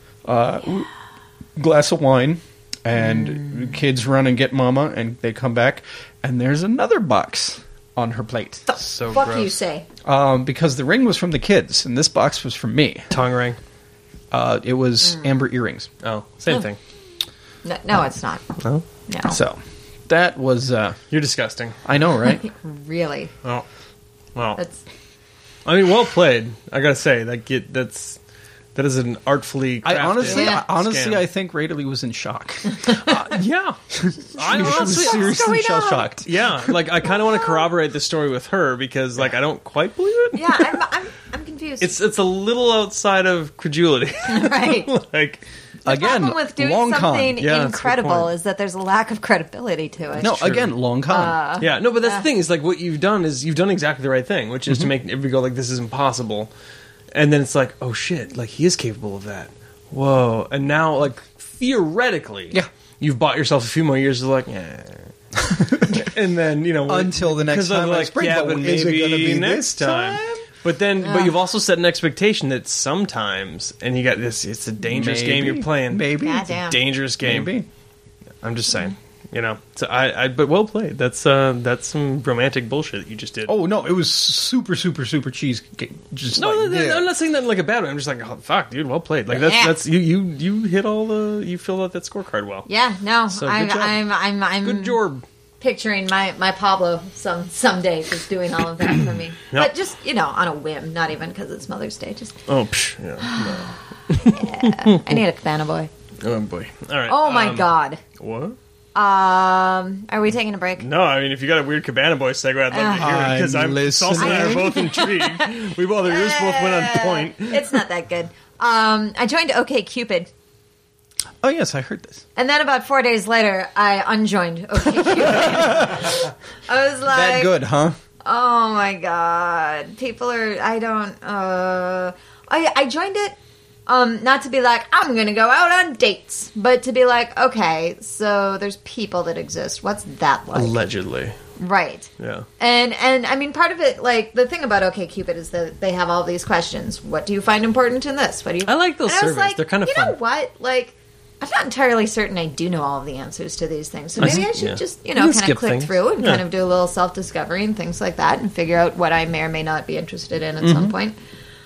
glass of wine, and kids run and get mama, and they come back, and there's another box on her plate. So Fuck gross. you say. Because the ring was from the kids, and this box was from me. Tongue ring. It was amber earrings. Oh, same thing. No, it's not. No? No. So that was, You're disgusting. I know, right? Really. Oh. Well, That's I mean, well played. I gotta say, that is an artfully crafted honestly, scam. I think Rayleigh was in shock. Yeah. I She was honestly, seriously going shell on? shocked. yeah, like I kind of want to corroborate the story with her because, like, I don't quite believe it. yeah. I'm confused. It's a little outside of credulity. right. Like, Again, problem with doing long con. something Yeah, that's a good incredible point. is that there's a lack of credibility to it. No, true. again, long con. yeah, no, but that's the thing is like what you've done is you've done exactly the right thing, which is to make everybody go like, this is impossible, and then it's like, oh shit, like he is capable of that. Whoa, and now like theoretically, Yeah. you've bought yourself a few more years of like, yeah. And then Until the next 'cause I'm time I like, spring, yeah, but but is it maybe gonna be next this time? But then, but you've also set an expectation that sometimes, and you got this. It's a dangerous game you're playing. Maybe. Goddamn. Dangerous game. Maybe. I'm just saying. So but well played. That's some romantic bullshit that you just did. Oh, no, it was super, super, super cheese. Just no, like, I'm not saying that in like a bad way. I'm just like, oh, fuck, dude, well played. Like that's you hit all you filled out that scorecard well. Yeah, no, So good job. I'm Good job. picturing my Pablo someday just doing all of that for me. But just on a whim, not even because it's Mother's Day. Just Oh, I need a cabana boy. oh boy. All right. Oh my god. What? Are we taking a break? No, I mean, if you got a weird Cabana Boy segue, I'd love to hear it because I'm Salsa and I are listening. both intrigued. We both, our ears both went on point. It's not that good. I joined OkCupid, Oh, yes, I heard this. and then about 4 days later, I unjoined OkCupid. I was like, That good, huh? oh my god, people are. I don't. I joined it. Not to be like, I'm going to go out on dates, but to be like, okay, so there's people that exist. What's that like? Allegedly. Right. Yeah. And I mean, part of it, like, the thing about OkCupid is that they have all these questions. What do you find important in this? What do you? I like those And I was surveys. like, They're kind of you fun. know what? Like, I'm not entirely certain I do know all of the answers to these things. So maybe I should yeah. just, You can kind of skip click things. through and Yeah. kind of do a little self-discovery and things like that and figure out what I may or may not be interested in at Mm-hmm. some point.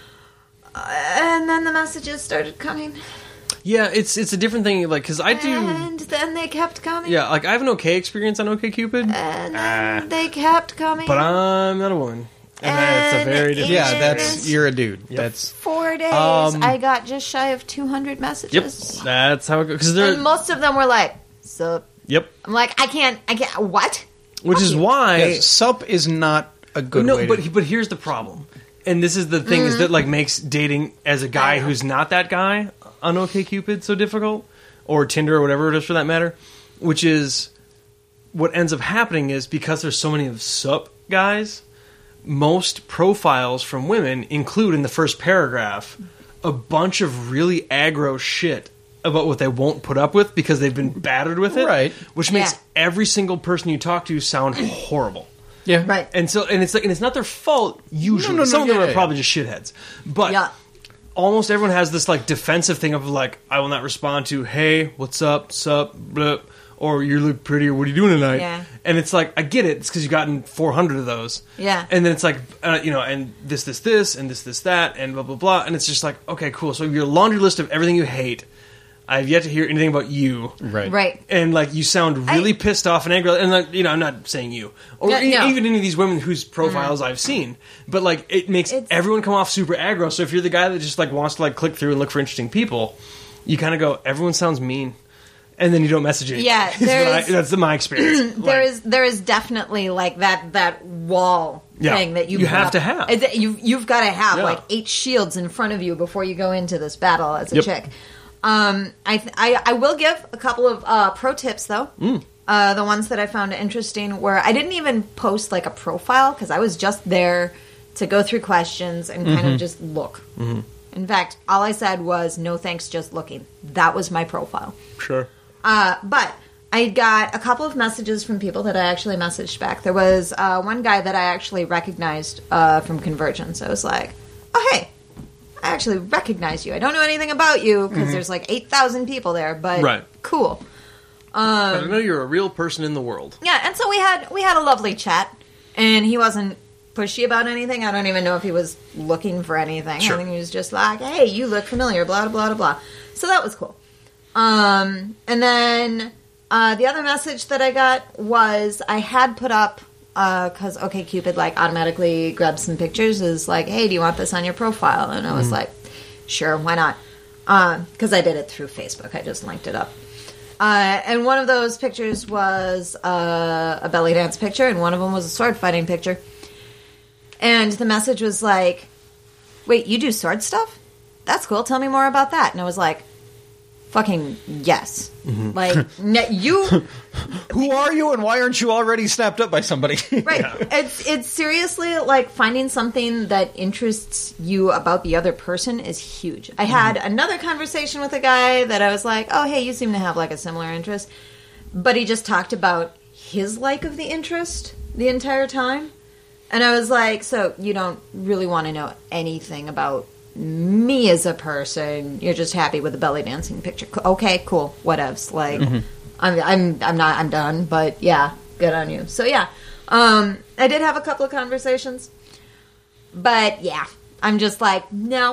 And then the messages started coming. Yeah, it's a different thing, like, because I do... And then they kept coming. Yeah, like, I have an okay experience on OkCupid, And then they kept coming. but I'm not a woman. And that's a And very different... Yeah, you're a dude. That's 4 days, I got just shy of 200 Yep, messages. that's how it goes. Because they're... And most of them were like, "Sup?" Yep. I'm like, I can't. What? Which is why... yes, sup is not a good way to... but here's the problem, and this is the thing is that like makes dating as a guy I know. who's not that guy on OkCupid so difficult, or Tinder or whatever it is for that matter. Which is what ends up happening is because there's so many of sup guys, most profiles from women include in the first paragraph a bunch of really aggro shit about what they won't put up with because they've been battered with it, Right. Which makes Yeah. every single person you talk to sound horrible. Yeah. Right. And it's not their fault usually. No, Some of them yeah, are yeah. probably just shitheads. But Yeah. almost everyone has this like defensive thing of like, I will not respond to, hey, what's up, sup, blah, or you look pretty, or what are you doing tonight? Yeah. And it's like, I get it. It's because you've gotten 400 of those. Yeah. And then it's like, and this, and this, that, and blah, blah, blah. And it's just like, okay, cool. So your laundry list of everything you hate, I have yet to hear anything about you. Right. Right. And like you sound really I- pissed off and angry, and like, I'm not saying you or No. even any of these women whose profiles I've seen, but like it makes It's- everyone come off super aggro. So if you're the guy that just like wants to like click through and look for interesting people, you kind of go, everyone sounds mean, and then you don't message it. Yeah, that's my experience. There is definitely like that wall Yeah. thing that you You put have up. to have. Is that You've got to have Yeah. like 8 shields in front of you before you go into this battle as a Yep. chick. I will give a couple of pro tips though. The ones that I found interesting were I didn't even post like a profile because I was just there to go through questions and kind of just look. In fact, all I said was, no thanks, just looking. That was my profile. Sure. But I got a couple of messages from people that I actually messaged back. There was one guy that I actually recognized from Convergence. I was like, oh, hey, I actually recognize you. I don't know anything about you because there's like 8,000 people there, but cool. I know you're a real person in the world. Yeah, and so we had a lovely chat, and he wasn't pushy about anything. I don't even know if he was looking for anything. Sure. I think he was just like, hey, you look familiar, blah, blah, blah, blah. So that was cool. And then the other message that I got was I had put up, because OkCupid like automatically grabs some pictures, is like, hey, do you want this on your profile? And I was like, sure, why not? Because I did it through Facebook. I just linked it up. And one of those pictures was a belly dance picture, and one of them was a sword fighting picture. And the message was like, wait, you do sword stuff? That's cool. Tell me more about that. And I was like, fucking yes. Like, you... Who are you and why aren't you already snapped up by somebody? Right. It's seriously like finding something that interests you about the other person is huge. I had another conversation with a guy that I was like, oh, hey, you seem to have like a similar interest. But he just talked about his like of the interest the entire time. And I was like, so you don't really want to know anything about me as a person. You're just happy with the belly dancing picture. Okay, cool. Whatevs. Like, I'm done, but yeah, good on you. So yeah, I did have a couple of conversations, but yeah, I'm just like, nope.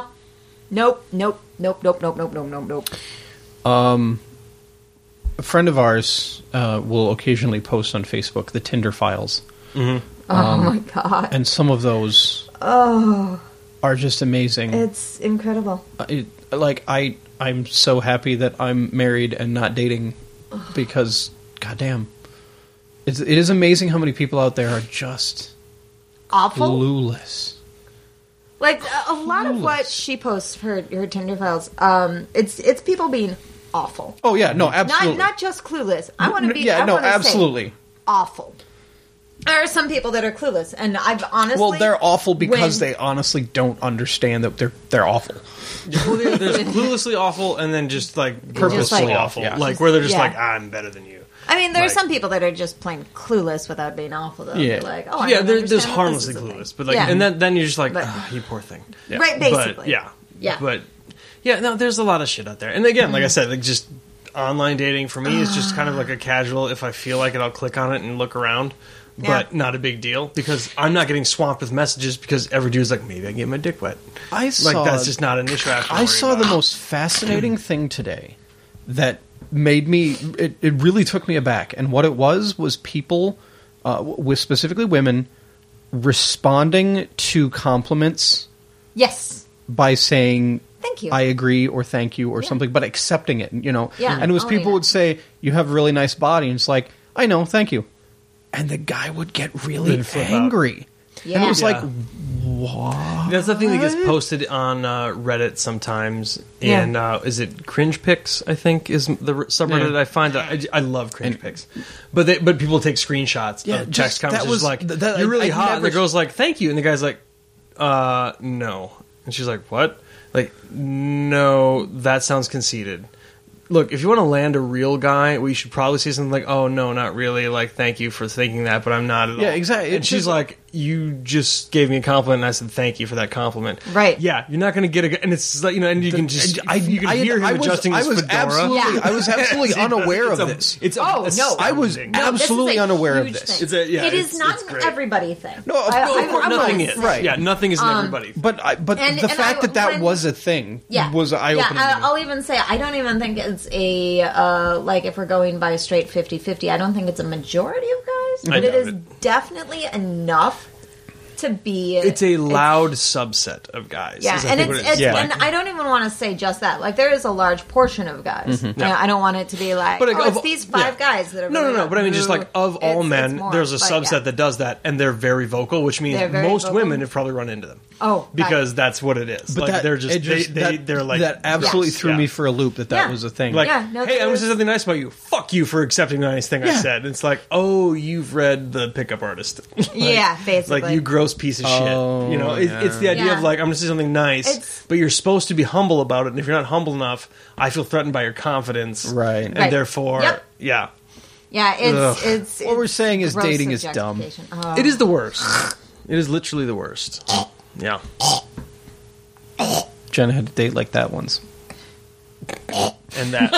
A friend of ours will occasionally post on Facebook the Tinder files. Oh my god. And some of those are just amazing. It's incredible. I'm so happy that I'm married and not dating because, goddamn, it is amazing how many people out there are just Awful. clueless. Like a lot of what she posts her Tinder files, it's people being awful. Oh yeah, no, absolutely. Not just clueless. I want to be. Yeah, I no, wanna say absolutely. awful. There are some people that are clueless, and I've honestly... Well, they're awful because they honestly don't understand that they're awful. Well, there's cluelessly awful, and then just like purposely like, awful, yeah. like where they're just Yeah. like, I'm better than you. I mean, there are like- some people that are just plain clueless without being awful, though. Yeah. They're like, oh, I Yeah, don't there's understand that harmlessly this is a thing. clueless, but like, Yeah. and then you're just like, But- you poor thing. Right, basically. But yeah, Yeah. but yeah, no, there's a lot of shit out there, and again, like I said, like just online dating for me is just kind of like a casual. If I feel like it, I'll click on it and look around. But not a big deal because I'm not getting swamped with messages because every dude's like, maybe I can get my dick wet. That's just not an issue. I saw the most fascinating thing today that made me. It really took me aback, and what it was people, with specifically women, responding to compliments Yes. by saying Thank you. I agree or thank you or something, but accepting it, you know. Yeah. And it was Oh, people yeah. would say, you have a really nice body, and it's like, I know, thank you. And the guy would get really They'd flip angry. Yeah. And it was Yeah. like, what? That's the thing that gets posted on Reddit sometimes. Yeah. And is it Cringe Pics, I think, is the subreddit Yeah. I find. I love Cringe Pics. But people take screenshots Yeah, of just- text comments that was- like, that- you're really I hot. And never- the girl's like, thank you. And the guy's like, no. And she's like, what? Like, no, that sounds conceited. Look, if you want to land a real guy, we should probably say something like, oh, no, not really. Like, thank you for thinking that, but I'm not at all. Yeah, exactly. And It's she's just- like, you just gave me a compliment, and I said thank you for that compliment. Right. Yeah, you're not going to get a... And it's like, you know, and you can just... you can hear him adjusting his fedora. Yeah. I was absolutely unaware It's of a- this. It's Oh, no. I was astounding. No, this is absolutely a unaware of huge this. thing. It's a- yeah, it is it's- not it's an great. everybody thing. No, of course, I nothing will is. say. Right. Yeah, nothing is an everybody. But the And fact I- that when- was a thing Yeah. was eye-opening. to me. I'll even say I don't even think it's a like if we're going by straight 50-50, I don't think it's a majority of guys, but it doubt is it. definitely enough to be. It's a loud subset of guys. Yeah, is I and think it's what it is. Yeah. and I don't even want to say just that. Like there is a large portion of guys. Yeah. I don't want it to be like, But, like, it's of- these five yeah. guys that are. No, really but I mean, just like of all It's men, more, there's a but, subset yeah. that does that, and they're very vocal, which means They're very most vocal. women have probably run into them. Oh, because that's what it is. But Like that, they're just, it just they're like that absolutely Yes. threw Yeah. me for a loop. That Yeah. was a thing. like, Yeah, no, hey, I'm there gonna is- say something nice about you. Fuck you for accepting the nice thing I Yeah. said. It's like, oh, you've read The Pickup Artist. Like- Yeah, basically. Like you gross gross piece of shit. You know, it's the idea Yeah. of like, I'm going to say something nice, but you're supposed to be humble about it. And if you're not humble enough, I feel threatened by your confidence. Right. And Right. therefore, Yep. yeah. Yeah, it's What we're saying is gross dating is dumb. objectification. Oh. It is the worst. It is literally the worst. Yeah. Jenna had a date like that once. And that.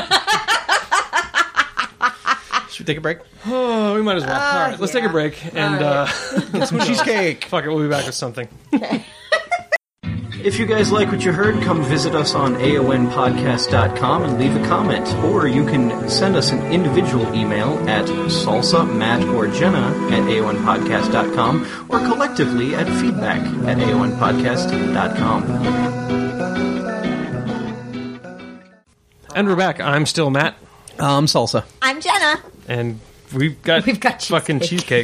Should we take a break? Oh, we might as well. All right, let's take a yeah. break and Get some cheesecake. fuck it, we'll be back with something. If you guys like what you heard, come visit us on aonpodcast.com and leave a comment. Or you can send us an individual email at salsa, Matt, or Jenna at aonpodcast.com or collectively at feedback at aonpodcast.com. And we're back. I'm still Matt, Salsa. I'm Jenna. and we've got fucking cheesecake.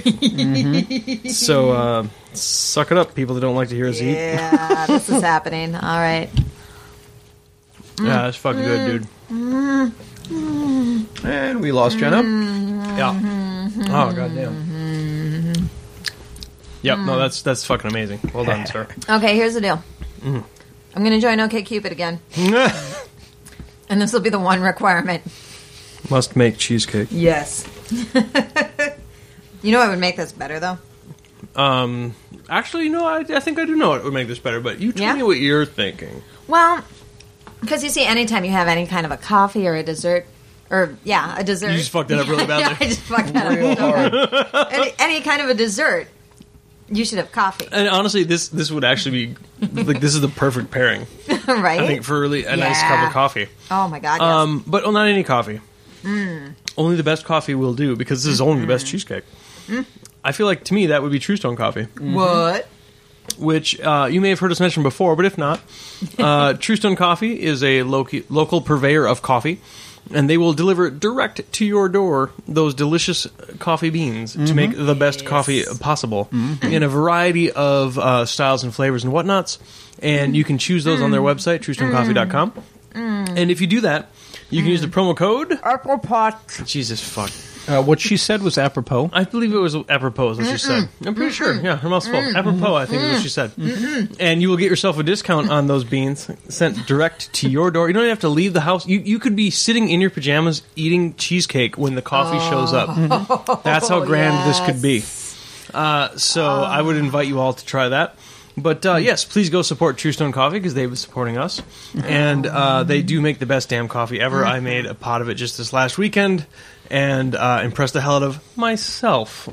So, suck it up, people that don't like to hear us eat. Yeah, this is happening. All right. Yeah, it's fucking good, dude. And we lost Jenna. Yeah. Oh, goddamn. Yep, no, that's fucking amazing. Well done, sir. Okay, here's the deal. I'm going to join OkCupid again, and this will be the one requirement. Must make cheesecake. Yes. You know what would make this better, though? Actually, you know, I think I do know what would make this better, but you tell Yeah? me what you're thinking. Well, because you see, anytime you have any kind of a coffee or a dessert, a dessert. You just fucked that up really badly. Yeah, I just fucked that up so bad. Any kind of a dessert, you should have coffee, And honestly, this would actually be, like, this is the perfect pairing, right? I think, for really a nice cup of coffee. Oh my god! Yes. But not any coffee. Only the best coffee will do, because this is only the best cheesecake. I feel like, to me, that would be True Stone Coffee, What? which you may have heard us mention before, but if not, True Stone Coffee is a local purveyor of coffee, and they will deliver direct to your door those delicious coffee beans to make the best coffee possible in a variety of styles and flavors and whatnots. And you can choose those on their website, truestonecoffee.com. And if you do that, you can use the promo code. Apple pot. Jesus fuck. What she said was apropos. I believe it was apropos, is what she said. I'm pretty sure. Yeah, her mouth's full. Apropos, I think is what she said. And you will get yourself a discount on those beans sent direct to your door. You don't even have to leave the house. You could be sitting in your pajamas eating cheesecake when the coffee shows up. That's how grand this could be. So I would invite you all to try that. But yes, please go support True Stone Coffee, because they've been supporting us. And they do make the best damn coffee ever. I made a pot of it just this last weekend and impressed the hell out of myself.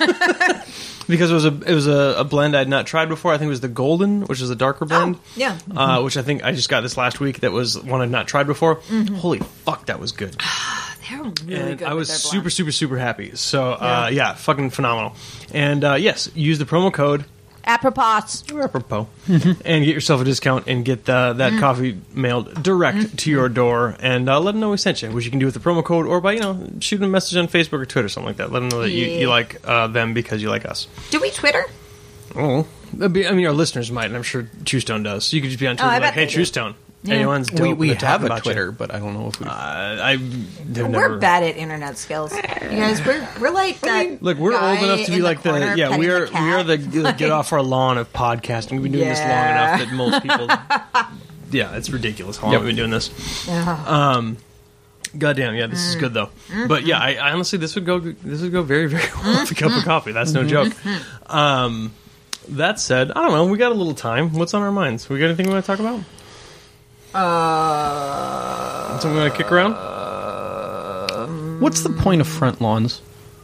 Because it was a blend I'd not tried before. I think it was the Golden, which is a darker blend. Yeah. Which I think I just got this last week. That was one I'd not tried before. Holy fuck, that was good. They're really And good. I was with their super, blend. super, super happy. So, yeah, fucking phenomenal. And yes, use the promo code Apropos. apropos and get yourself a discount and get that coffee mailed direct to your door, and let them know we sent you, which you can do with the promo code or by shoot them a message on Facebook or Twitter, something like that. Let them know that you like them because you like us. Do we Twitter? Oh, I mean, our listeners might, and I'm sure True Stone does. So you could just be on Twitter I and be like, bet hey, they True do. Stone. Yeah. Anyone's dope. We They're have talking a about you. Twitter, but I don't know if we. I've never. We're bad at internet skills. You guys, we're like that. Look, we're guy old enough to be in the like corner yeah, petting we the are cat. the get off our lawn of podcasting. We've been doing this long Yeah. enough that most people. Yeah, it's ridiculous how long we've been doing this. Yeah. Goddamn, yeah, this is good though. But yeah, I honestly this would go very, very well with a cup of coffee. That's no joke. That said, I don't know. We got a little time. What's on our minds? We got anything we want to talk about? Something we want to kick around? What's the point of front lawns?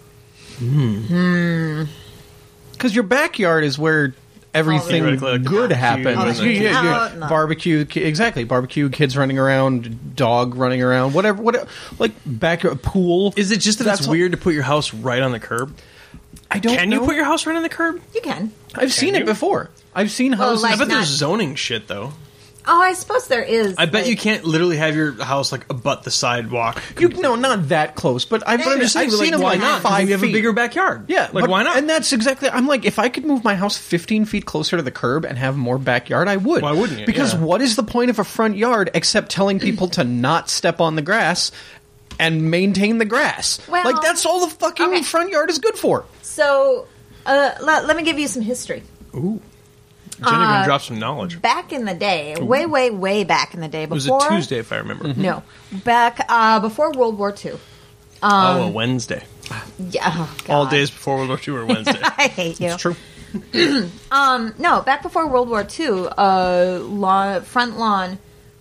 Because your backyard is where everything Theoretically, like, good the happens. barbecue. Yeah, barbecue, exactly. Barbecue, kids running around, dog running around, whatever. Like backyard pool. Is it just that That's it's what- weird to put your house right on the curb? I don't. Can you know. put your house right on the curb? You can. I've seen you? it before. I've seen houses. like- I bet not- there's zoning shit though. Oh, I suppose there is. I bet like- you can't literally have your house like abut the sidewalk. No, not that close, but I've But I'm just saying, I've seen them why like not? 5 You have a feet. bigger backyard. Yeah, like but- why not? And that's exactly. I'm like, if I could move my house 15 feet closer to the curb and have more backyard, I would. Why wouldn't you? Because Yeah. what is the point of a front yard except telling people to not step on the grass and maintain the grass? Well, like that's all the fucking okay. front yard is good for. So, let me give you some history. Ooh. Jenny gonna drop some knowledge. Back in the day, way, way, way back in the day, It was before a Tuesday, if I remember. No, back before World War II. A Wednesday. Yeah, oh, God. All days before World War II were Wednesday. I hate you. It's true. No, back before World War II, front lawn,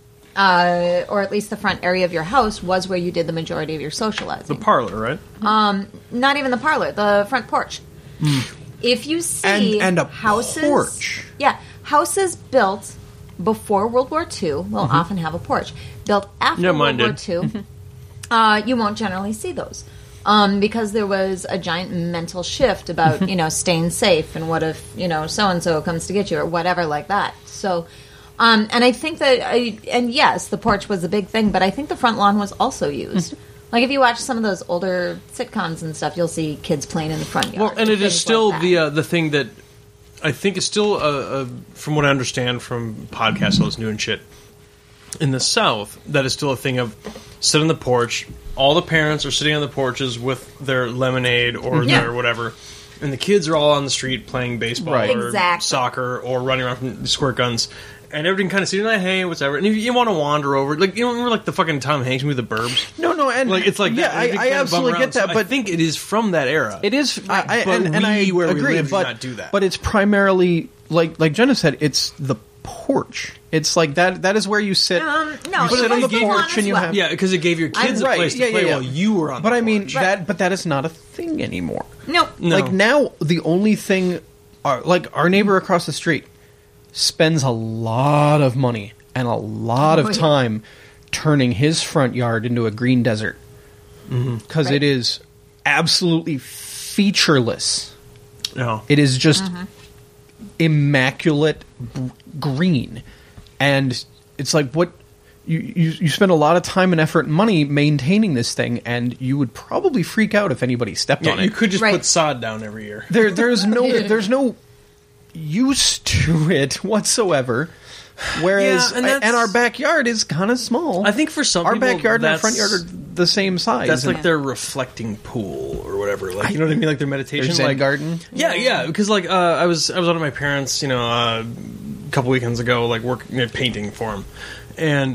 or at least the front area of your house, was where you did the majority of your socializing. The parlor, right? Not even the parlor, the front porch. If you see And a houses, porch. yeah, houses built before World War II will often have a porch. Built after Yeah, mine World War II, you won't generally see those. Because there was a giant mental shift about, staying safe and what if, so-and-so comes to get you or whatever like that. So, and I think and yes, the porch was a big thing, but I think the front lawn was also used. Like if you watch some of those older sitcoms and stuff, you'll see kids playing in the front yard. Well, and it is things still like that. the thing that I think is still, from what I understand from podcasts, all this new and shit, in the South, that is still a thing of sit on the porch. All the parents are sitting on the porches with their lemonade or their whatever, and the kids are all on the street playing baseball or Exactly. soccer or running around from the squirt guns. And everything kind of sitting like, hey, whatever. And if you want to wander over, like, you don't remember, like, the fucking Tom Hanks movie, The Burbs? No, and Like, it's like yeah, that. I absolutely get that, So but I think it is from that era. it is, But and I we, where we agree, live, do but not do that. but it's primarily like Jenna said, it's the porch. It's like that is where you sit. No, you it sit on was the the lawn porch as and you well. have. Yeah, because it gave your kids a Right, place to yeah, play yeah. while you were on But the I mean porch. that is not a thing anymore. Nope. No. Like now, the only thing, like our neighbor across the street, spends a lot of money and a lot Oh, of yeah. time turning his front yard into a green desert because Right. it is absolutely featureless. No. It is just immaculate green, and it's like what you spend a lot of time and effort and money maintaining this thing, and you would probably freak out if anybody stepped Yeah, on you it. could just Right. put sod down every year. There's no use to it whatsoever. Whereas, Yeah, and that's- and our backyard is kind of small. I think for some our people, backyard and our that's- front yard are the same size. That's And like their reflecting pool or whatever. Like, you know what I mean? Like their meditation. their Zen like, garden. Yeah. Because like I was out at my parents, a couple weekends ago, like working painting for them, and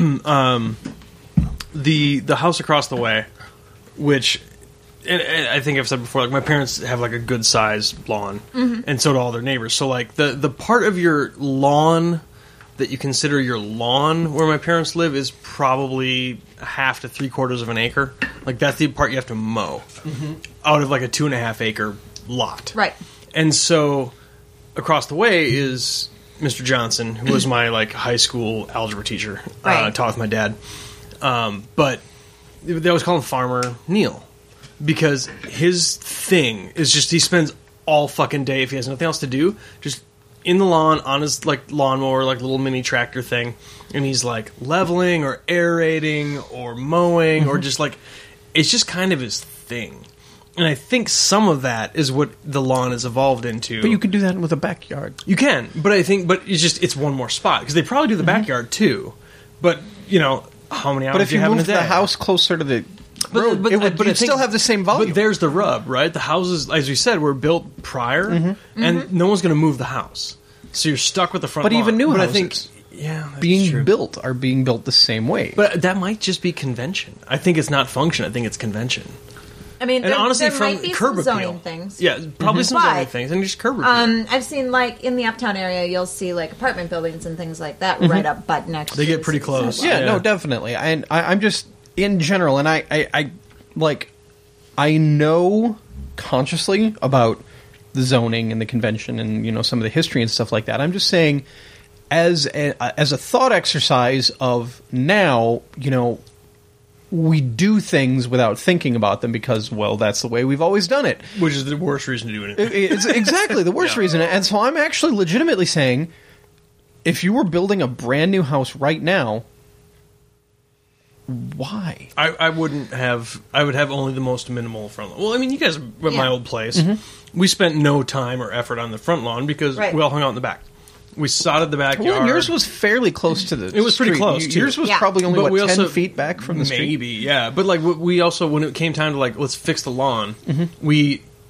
the house across the way, which. And I think I've said before, like my parents have like a good sized lawn, and so do all their neighbors. So like the part of your lawn that you consider your lawn where my parents live is probably 1/2 to 3/4 of an acre. Like that's the part you have to mow out of like a 2.5 acre lot. Right. And so across the way is Mr. Johnson, who was my like high school algebra teacher, Right. taught with my dad. But they always call him Farmer Neil because his thing is just he spends all fucking day, if he has nothing else to do, just in the lawn on his like lawnmower, like little mini tractor thing, and he's like leveling or aerating or mowing or just like it's just kind of his thing. And I think some of that is what the lawn has evolved into. But you could do that with a backyard. You can, but it's one more spot because they probably do the backyard too. But how many hours? But if do you have in a move the day? house closer to the But- road, but- it would but I you'd think- still have the same volume. But there's the rub, right? The houses, as we said, were built prior, and no one's going to move the house, so you're stuck with the front. But lawn. even new but houses I think, yeah, that's being true. built are being built the same way. But that might just be convention. I think it's not function. I think it's convention. I mean, And there, honestly, there from might be curb some zoning appeal, things. yeah, probably some But, zoning things, and just curb appeal. I've seen like in the uptown area, you'll see like apartment buildings and things like that right up butt next. They to get the pretty city close. sidewalk. Yeah, Yeah. no, definitely. And I'm just in general, and I like I know consciously about the zoning and the convention and some of the history and stuff like that. I'm just saying, as a thought exercise of now, we do things without thinking about them because, well, that's the way we've always done it. Which is the worst reason to do anything. It's exactly the worst Yeah. reason. And so I'm actually legitimately saying, if you were building a brand new house right now, why? I wouldn't have. I would have only the most minimal front lawn. Well, I mean, you guys were at my Yeah. old place. We spent no time or effort on the front lawn because Right. we all hung out in the back. We sodded the backyard. Well, and yours was fairly close to the It was pretty street. close, too. Yours was Yeah. probably only, But we 10 also- feet back from the street? Maybe, yeah. But like we also, when it came time to like let's fix the lawn, we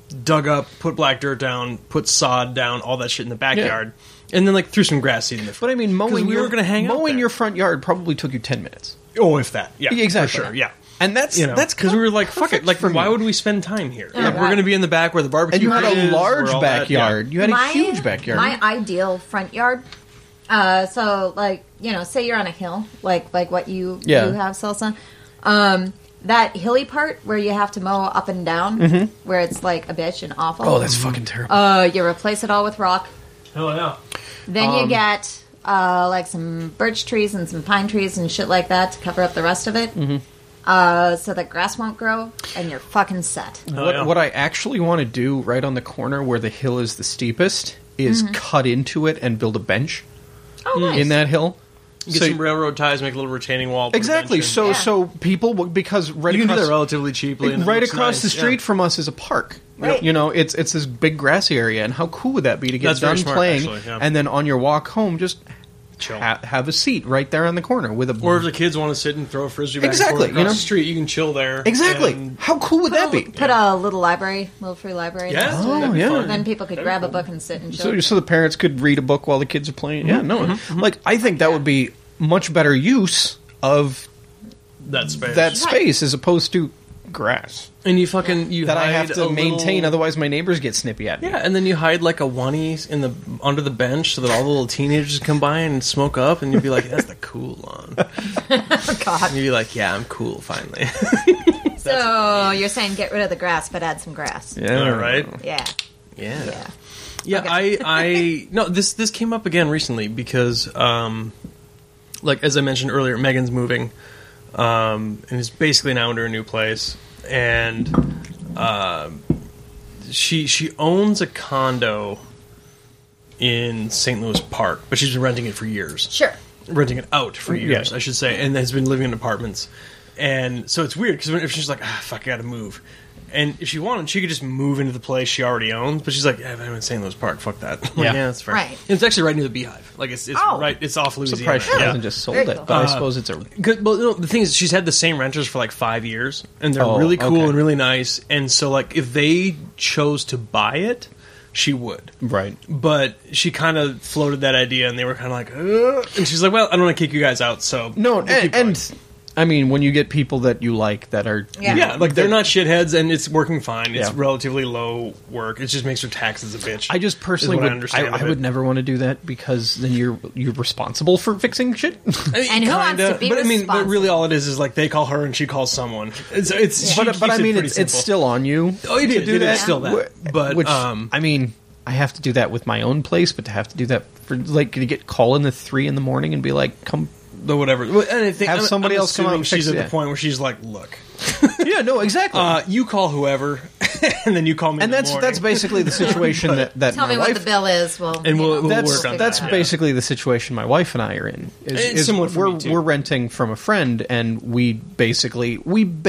dug up, put black dirt down, put sod down, all that shit in the backyard, and then like threw some grass seed in the front. But I mean, mowing we were going to hang out mowing there. your front yard probably took you 10 minutes. Oh, if that. Yeah, Exactly. For sure, yeah. And that's because we were like, fuck it. perfect Like, for why me. would we spend time here? Oh, Like, we're God. going to be in the back where the barbecue And you had pit a is, large where all that- backyard. You had a huge backyard. My ideal front yard. So, like, say you're on a hill, like what you have, Salsa. That hilly part where you have to mow up and down, where it's like a bitch and awful. Oh, that's fucking terrible. You replace it all with rock. Hell yeah. Then you get like some birch trees and some pine trees and shit like that to cover up the rest of it. So that grass won't grow, and you're fucking set. What I actually want to do right on the corner where the hill is the steepest is cut into it and build a bench Oh, nice. in that hill. Get some railroad ties, make a little retaining wall. put a Exactly. bench in. So Yeah. so people because right you can do across that relatively cheaply. And it right looks across nice. the street Yeah. from us is a park. Right. It's this big grassy area, and how cool would that be to get That's very done smart, playing, actually, yeah. and then on your walk home, just Chill. have a seat right there on the corner with a Or if the kids want to sit and throw a frisbee back Exactly, and forth across you know? the street, you can chill there. exactly. And- How cool would that be? Put a little library, little free library. yeah. next to it. that'd be yeah. fun. Then people could That'd grab be a book and sit and So chill. so the parents could read a book while the kids are playing. Yeah, no, like I think that would be much better use of that space. that space as opposed to grass and you fucking you that I have hide to a maintain. little- Otherwise, my neighbors get snippy at me. Yeah, and then you hide like a oneie in the under the bench so that all the little teenagers come by and smoke up, and you'd be like, "That's the cool lawn." God. And you'd be like, "Yeah, I'm cool finally." So you're saying get rid of the grass, but add some grass. Yeah, All right. Yeah. Yeah. Yeah. Yeah, Okay. I no, this came up again recently because like as I mentioned earlier, Megan's moving and is basically now under a new place, and she owns a condo in St. Louis Park, but she's been renting it for years. Sure. Renting it out for years, Yeah. I should say, and has been living in apartments. And so it's weird because if she's like, fuck, I gotta move. And if she wanted, she could just move into the place she already owns. But she's like, I'm in St. Louis Park. Fuck that. I'm like, Yeah. yeah, that's fair. Right. And it's actually right near the Beehive. Like it's Oh. right. It's off Louisiana. Surprised she Yeah. hasn't just sold Very it, cool. but I suppose it's a Good, but no, the thing is, she's had the same renters for like 5 years, and they're Oh, really cool okay. and really nice. And so, like, if they chose to buy it, she would. right. But she kind of floated that idea, and they were kind of like, ugh. And she's like, "Well, I don't want to kick you guys out, so No, we'll keep and going." I mean, when you get people that you like that are Yeah. Yeah, like they're not shitheads, and it's working fine. It's Yeah. relatively low work. It just makes her taxes a bitch. I just personally is what would. I understand of I it. would never want to do that because then you're responsible for fixing shit. I mean, And who wants to be But I mean, but responsible? really, all it is like they call her and she calls someone. It's she but keeps I it mean, pretty it's simple. still on you. Oh, it to is. do It is that. still that. Wh- But, which I mean, I have to do that with my own place, but to have to do that for like to get call in at 3 a.m. and be like, come. the whatever. Well, and I think, Have somebody I'm else come out assuming and she's fix at it. the point where she's like, "Look, Yeah, no, exactly. you call whoever, and then you call me." and in the that's morning. basically the situation that Tell my me what wife. the bill is. Well, And we'll That's work on that's that. basically the situation my wife and I are in. It's similar for we're me, too. we're renting from a friend, and we basically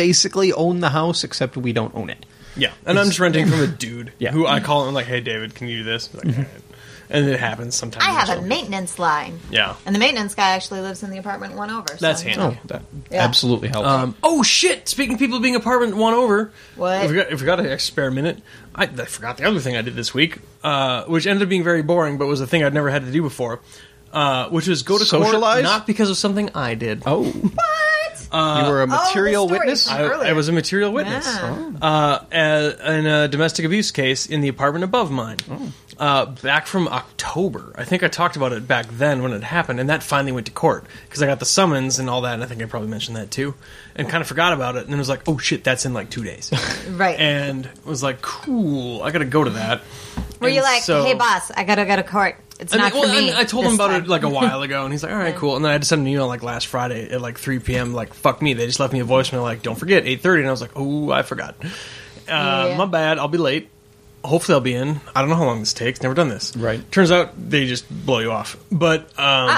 own the house, except we don't own it. Yeah, and I'm just renting from a dude Yeah. who I call him like, "Hey, David, can you do this?" He's like, "All right." And it happens sometimes. I have So- a maintenance line. Yeah. And the maintenance guy actually lives in the apartment one over. So, That's you handy. know. Oh, that Yeah. absolutely helps. Oh shit! Speaking of people being apartment one over, What? I forgot to experiment it. I forgot the other thing I did this week, which ended up being very boring, but was a thing I'd never had to do before. Which was go to Socialize? court, not because of something I did. Oh, What? you were a the material story witness. from- I earlier. was a material witness Yeah. in a domestic abuse case in the apartment above mine. Back from October. I think I talked about it back then when it happened, and that finally went to court because I got the summons and all that, and I think I probably mentioned that too, and kind of forgot about it, and then was like, oh shit, that's in like 2 days. Right. And was like, cool, I gotta go to that. Were you And like, so- hey, boss, I gotta go to court. It's and not then- for well, me. and I told him this about time. it like a while ago, and he's like, all right, cool. And then I had to send an email like last Friday at like 3 p.m. like, fuck me. They just left me a voicemail like, don't forget, 8:30. And I was like, oh, I forgot. Yeah. My bad. I'll be late. Hopefully I'll be in. I don't know how long this takes. Never done this. Right. Turns out they just blow you off. But,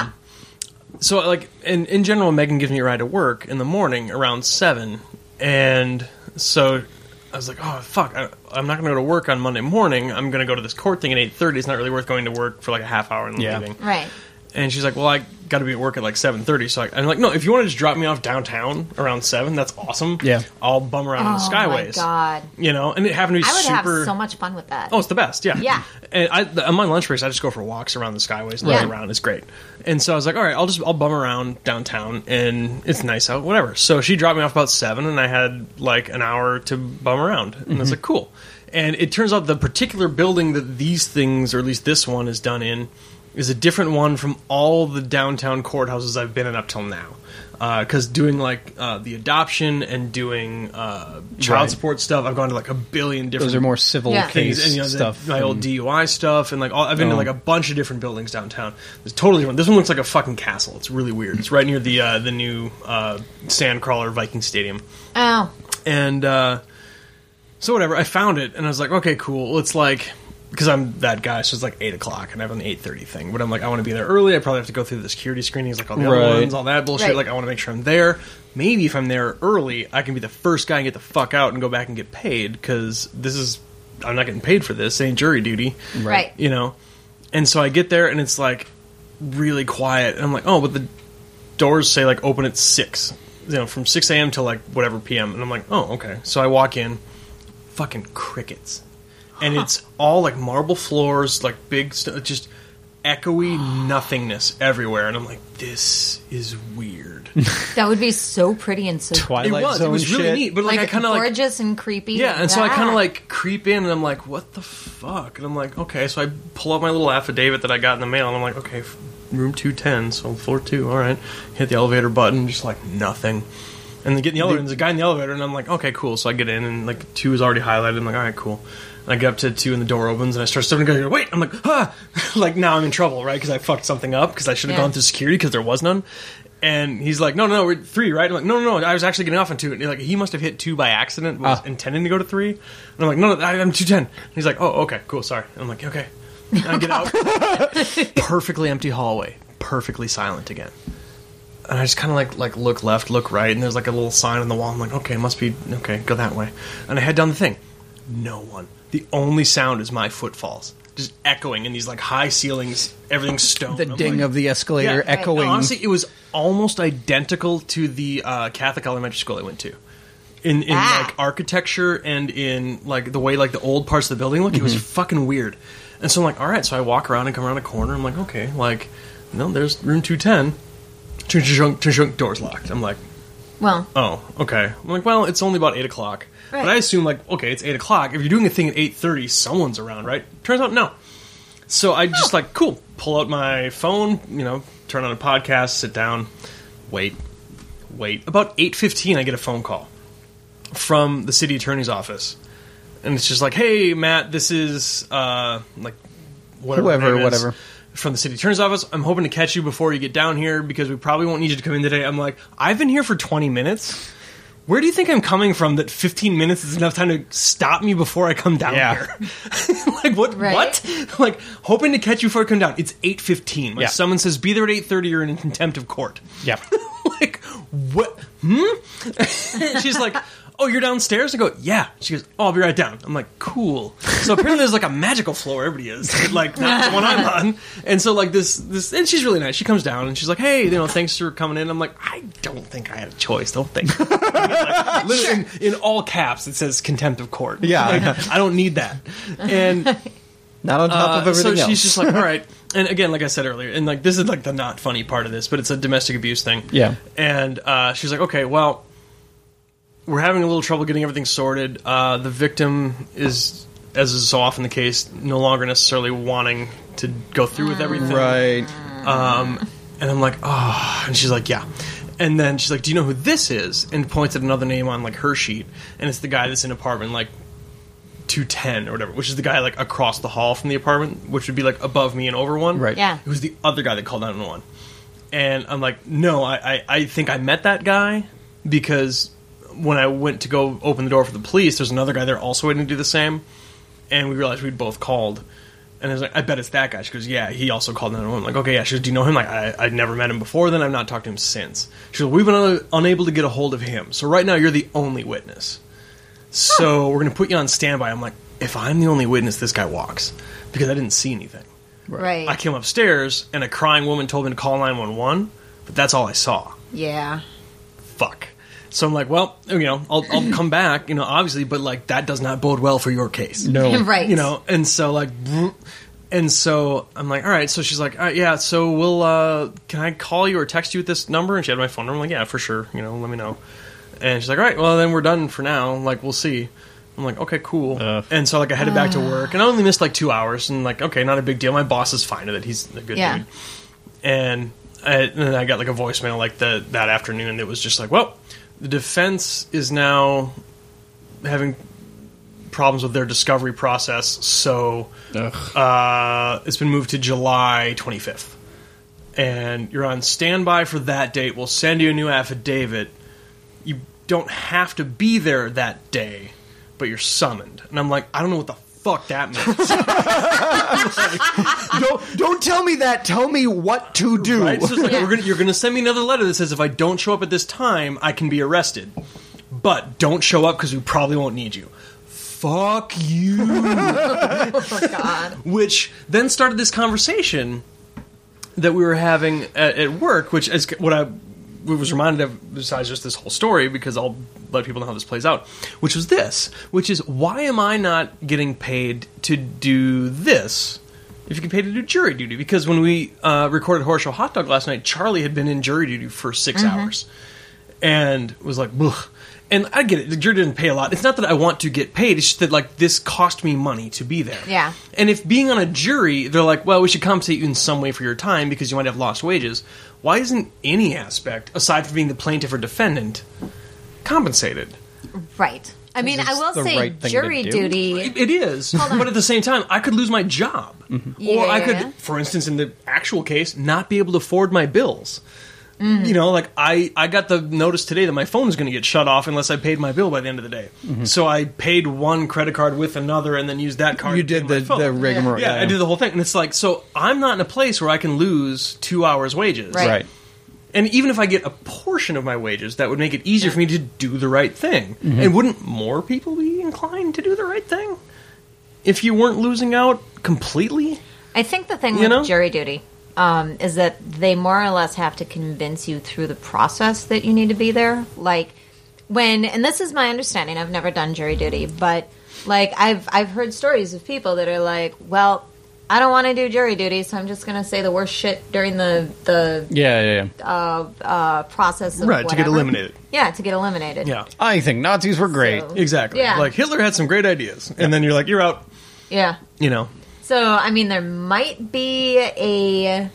so like, in general, Megan gives me a ride to work in the morning around 7. And so I was like, oh, fuck. I'm not going to go to work on Monday morning. I'm going to go to this court thing at 8:30. It's not really worth going to work for like a half hour and Yeah. leaving. Right. And she's like, well, I got to be at work at like 7:30. So I'm like, no, if you want to just drop me off downtown around 7, that's awesome. Yeah. I'll bum around in the Skyways. Oh my god! You know, and it happened to be I would super. have so much fun with that. Oh, it's the best, yeah. Yeah. And on my lunch breaks, I just go for walks around the Skyways and run around. It's great. And so I was like, all right, I'll bum around downtown, and it's nice out, whatever. So she dropped me off about 7, and I had like an hour to bum around, and I was like, cool. And it turns out the particular building that these things, or at least this one, is done in, is a different one from all the downtown courthouses I've been in up till now. Because doing like the adoption and doing child support stuff, I've gone to like a billion different. Those are more civil case things, and stuff. my old DUI stuff, and like I've been to like a bunch of different buildings downtown. It's totally different. This one looks like a fucking castle. It's really weird. It's right near the new Sandcrawler Viking Stadium. Oh. And so whatever, I found it, and I was like, okay, cool. It's like, because I'm that guy, so it's like 8 o'clock, and I have an 8:30 thing. But I'm like, I want to be there early. I probably have to go through the security screenings, like all the other ones, all that bullshit. Right. Like, I want to make sure I'm there. Maybe if I'm there early, I can be the first guy and get the fuck out and go back and get paid, because I'm not getting paid for this. It ain't jury duty. Right. You know? And so I get there, and it's like really quiet. And I'm like, oh, but the doors say like open at 6. You know, from 6 a.m. to like whatever p.m. And I'm like, oh, okay. So I walk in. Fucking crickets, and it's all like marble floors, like big just echoey nothingness everywhere, and I'm like, this is weird. That would be so pretty and so Twilight It was really shit. neat, but like I kind of gorgeous and creepy. yeah, and so I kind of like creep in, and I'm like, what the fuck? And I'm like, okay, so I pull out my little affidavit that I got in the mail, and I'm like, okay, room 210, so floor 2, all right. Hit the elevator button, just like nothing. And then get in the elevator, and there's a guy in the elevator, and I'm like, okay, cool. So I get in, and like 2 is already highlighted. I'm like, all right, cool. And I get up to 2, and the door opens, and I start stepping and go, wait! I'm like, ah! Like, now I'm in trouble, right? Because I fucked something up, because I should have gone through security, because there was none. And he's like, no, we're 3, right? I'm like, no, I was actually getting off on 2. And like, he must have hit 2 by accident, was intending to go to 3. And I'm like, no, I'm 210. And he's like, oh, okay, cool, sorry. And I'm like, okay. And I get out. Perfectly empty hallway. Perfectly silent again. And I just kind of like look left, look right, and there's like a little sign on the wall. I'm like, okay, must be, okay, go that way. And I head down the thing. No one. The only sound is my footfalls. Just echoing in these like high ceilings, everything's stone. The ding of the escalator Yeah. echoing. No, honestly, it was almost identical to the Catholic elementary school I went to. In like architecture and in like the way like the old parts of the building look, it was fucking weird. And so I'm like, all right, so I walk around and come around a corner. I'm like, okay, like, no, there's room 210. Chunk, door's locked. I'm like, well, oh, okay. I'm like, well, it's only about 8 o'clock. Right. But I assume, like, okay, it's 8 o'clock. If you're doing a thing at 8:30, someone's around, right? Turns out, no. So I just, like, cool, pull out my phone, you know, turn on a podcast, sit down, wait. About 8:15, I get a phone call from the city attorney's office. And it's just like, hey, Matt, this is, like, whatever. From the city attorney's office, I'm hoping to catch you before you get down here because we probably won't need you to come in today. I'm like, I've been here for 20 minutes. Where do you think I'm coming from that 15 minutes is enough time to stop me before I come down here? Like, what? Right. What? Like, hoping to catch you before I come down. It's 8:15. Like, someone says, be there at 8:30 or in contempt of court. Yeah. Like, what? She's like, oh, you're downstairs? I go, yeah. She goes, oh, I'll be right down. I'm like, cool. So apparently there's like a magical floor everybody is, but like not the one I'm on. And so like this, and she's really nice. She comes down and she's like, hey, you know, thanks for coming in. I'm like, I don't think I had a choice. Don't think. Like, literally in all caps, it says contempt of court. Yeah. Like, I don't need that. And Not on top of everything so else. she's just like, all right. And again, like I said earlier, and like this is like the not funny part of this, but it's a domestic abuse thing. Yeah. And she's like, okay, well, we're having a little trouble getting everything sorted. The victim is, as is so often the case, no longer necessarily wanting to go through with everything. Right. And I'm like, oh. And she's like, yeah. And then she's like, do you know who this is? And points at another name on like her sheet. And it's the guy that's in apartment like 210 or whatever, which is the guy like across the hall from the apartment, which would be like above me and over one. Right. Yeah. It was the other guy that called 911. And I'm like, no, I think I met that guy because when I went to go open the door for the police, there's another guy there also waiting to do the same. And we realized we'd both called. And I was like, I bet it's that guy. She goes, yeah, he also called 911. I'm like, okay, yeah. She goes, do you know him? Like, I'd never met him before then. I've not talked to him since. She goes, we've been unable to get a hold of him. So right now, you're the only witness. So we're going to put you on standby. I'm like, if I'm the only witness, this guy walks. Because I didn't see anything. Right. I came upstairs, and a crying woman told me to call 911, but that's all I saw. Yeah. Fuck. So I'm like, well, I'll come back, obviously, but like that does not bode well for your case. No. Right. And so like, and so I'm like, all right. So she's like, all right, yeah. So we'll, can I call you or text you at this number? And she had my phone number. I'm like, yeah, for sure. Let me know. And she's like, all right, well then we're done for now. Like, we'll see. I'm like, okay, cool. And so like I headed back to work, and I only missed like 2 hours, and like, okay, not a big deal. My boss is fine with it. He's a good dude. And then I got like a voicemail like that afternoon that was just like, well, the defense is now having problems with their discovery process, so it's been moved to July 25th. And you're on standby for that date. We'll send you a new affidavit. You don't have to be there that day, but you're summoned. And I'm like, I don't know what the fuck that means. Don't tell me that. Tell me what to do. Right? So it's like, you're gonna send me another letter that says if I don't show up at this time, I can be arrested. But don't show up because we probably won't need you. Fuck you. Oh, God. Which then started this conversation that we were having at work, which is what I was reminded of besides just this whole story, because I'll let people know how this plays out, which is why am I not getting paid to do this if you get paid to do jury duty? Because when we recorded Horror Show Hot Dog last night, Charlie had been in jury duty for 6 hours and was like, blech. And I get it, the jury didn't pay a lot. It's not that I want to get paid, it's just that like this cost me money to be there. Yeah. And if being on a jury, they're like, well, we should compensate you in some way for your time because you might have lost wages. Why isn't any aspect, aside from being the plaintiff or defendant, compensated? Right. I mean, I will the say right thing jury to do. duty. It is. But at the same time, I could lose my job. Or I Yeah. could, for instance, in the actual case, not be able to afford my bills. Like I got the notice today that my phone was going to get shut off unless I paid my bill by the end of the day. So I paid one credit card with another and then used that card. You to pay did my phone. the rigmarole. Yeah, I did the whole thing. And it's like, so I'm not in a place where I can lose 2 hours wages. Right. And even if I get a portion of my wages, that would make it easier for me to do the right thing. And wouldn't more people be inclined to do the right thing if you weren't losing out completely? I think the thing You with know? jury duty is that they more or less have to convince you through the process that you need to be there. Like and this is my understanding, I've never done jury duty, but like I've heard stories of people that are like, well, I don't want to do jury duty, so I'm just going to say the worst shit during the process of Right, to get whatever. eliminated. Yeah, to get eliminated. Yeah. I think Nazis were great. So- Exactly. Yeah. Like Hitler had some great ideas. And then you're like, you're out. Yeah. So, I mean, there might be a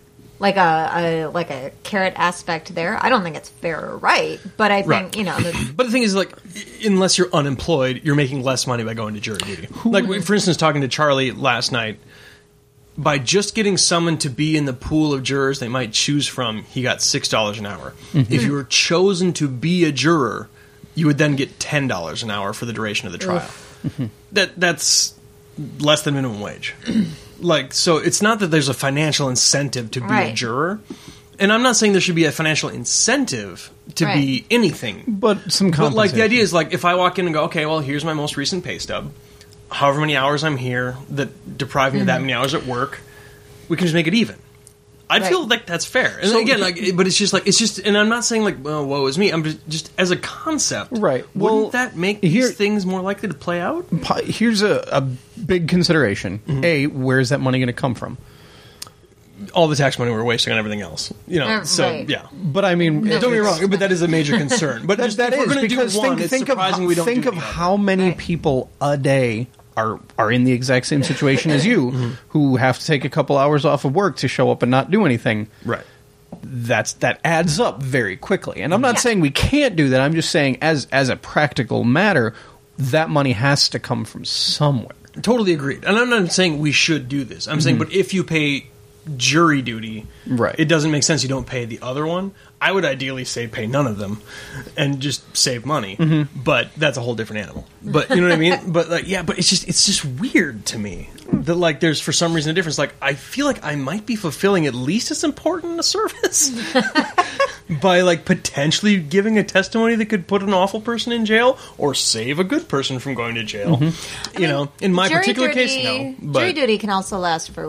carrot aspect there. I don't think it's fair or right, but I think, Right. But the thing is, like, unless you're unemployed, you're making less money by going to jury duty. Like, for instance, talking to Charlie last night, by just getting someone to be in the pool of jurors they might choose from, he got $6 an hour. If you were chosen to be a juror, you would then get $10 an hour for the duration of the trial. That's less than minimum wage. Like, so it's not that there's a financial incentive to be a Right. juror. And I'm not saying there should be a financial incentive to be anything. But some But, compensation. like, the idea is, like, if I walk in and go, okay, well, here's my most recent pay stub. However many hours I'm here that deprive me of that many hours at work, we can just make it even. I'd Right. feel like that's fair. And again, like, but it's just, and I'm not saying, like, well, woe is me. I'm just as a concept. Right. Wouldn't Well, that make here- these things more likely to play out? Here's a big consideration. A, where's that money going to come from? All the tax money we're wasting on everything else. So, Right. yeah. But I mean, Don't get me wrong, but that is a major concern. But just, that if we're is going to do because one, think it's of surprising we don't think do of the other. how many Right. people a day are in the exact same situation as you, who have to take a couple hours off of work to show up and not do anything. Right. That adds up very quickly. And I'm not Yeah. saying we can't do that. I'm just saying as a practical matter, that money has to come from somewhere. Totally agreed. And I'm not saying we should do this. I'm saying, but if you pay jury duty, Right. it doesn't make sense you don't pay the other one. I would ideally say pay none of them and just save money. But that's a whole different animal. But you know what I mean? But like, yeah, but it's just weird to me that like there's for some reason a difference. Like I feel like I might be fulfilling at least as important a service by like potentially giving a testimony that could put an awful person in jail or save a good person from going to jail. In my Jury particular duty- case, no. But Jury duty can also last for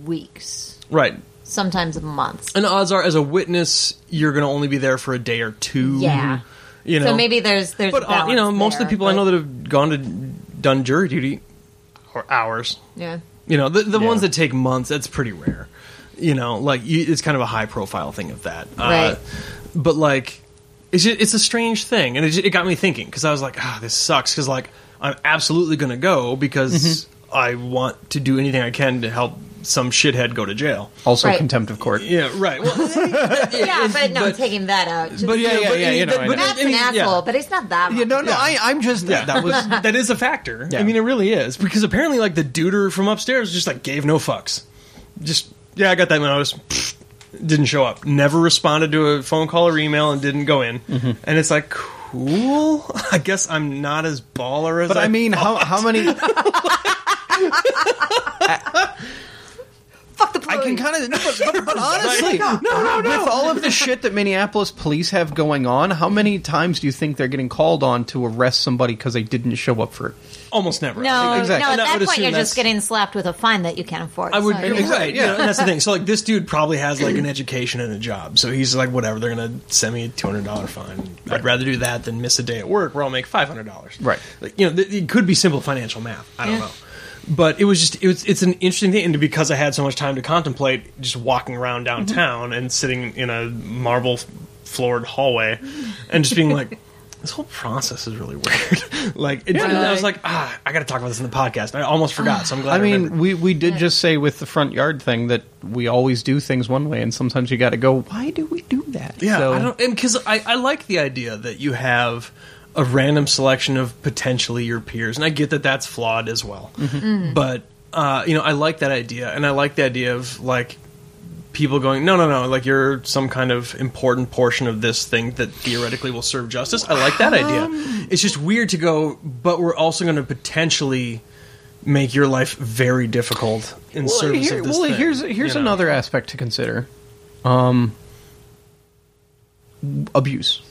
weeks, Right. sometimes months. And the odds are, as a witness, you're going to only be there for a day or two. Yeah. You know? So maybe there's But a balance most of the there, people I but- know that have done jury duty or hours. Yeah. You know, the Yeah. ones that take months, that's pretty rare. You know, like it's kind of a high profile thing of that. Right. But like, it's a strange thing, and it got me thinking because I was like, this sucks because like I'm absolutely going to go because I want to do anything I can to help some shithead go to jail. Also, Right. contempt of court. Yeah, right. Well, Yeah, but no, taking that out. Just, but Yeah, you know, I know. Matt's an asshole, but he's not that much. Yeah, no, Yeah. I'm just that was that is a factor. Yeah. I mean, it really is because apparently, like the duder from upstairs just like gave no fucks. Just I got that when I was didn't show up. Never responded to a phone call or email and didn't go in. And it's like, cool. I guess I'm not as baller as. But I mean, how many? Fuck the police. I can kind of, but honestly, no. With all of the shit that Minneapolis police have going on, how many times do you think they're getting called on to arrest somebody because they didn't show up for it? almost never. No, Exactly. no. And At I would that point, assume you're that's- just getting slapped with a fine that you can't afford. I would So, right, yeah. and that's the thing. So like this dude probably has like an education and a job, so he's like, whatever, they're gonna send me a $200 fine. I'd rather do that than miss a day at work where I'll make $500. Right. Like, it could be simple financial math. I don't Yeah. know. But it's an interesting thing, and because I had so much time to contemplate just walking around downtown and sitting in a marble floored hallway and just being like, this whole process is really weird. Like, and I was like, I got to talk about this in the podcast. I almost forgot, so I'm glad. I I remembered. mean, we did just say with the front yard thing that we always do things one way, and sometimes you got to go, why do we do that? Yeah, So- I don't, because I like the idea that you have a random selection of potentially your peers, and I get that that's flawed as well. But I like that idea, and I like the idea of like people going, no, like you're some kind of important portion of this thing that theoretically will serve justice. I like that idea. It's just weird to go, but we're also going to potentially make your life very difficult in service of this thing. Here's you know? another aspect to consider. Abuse.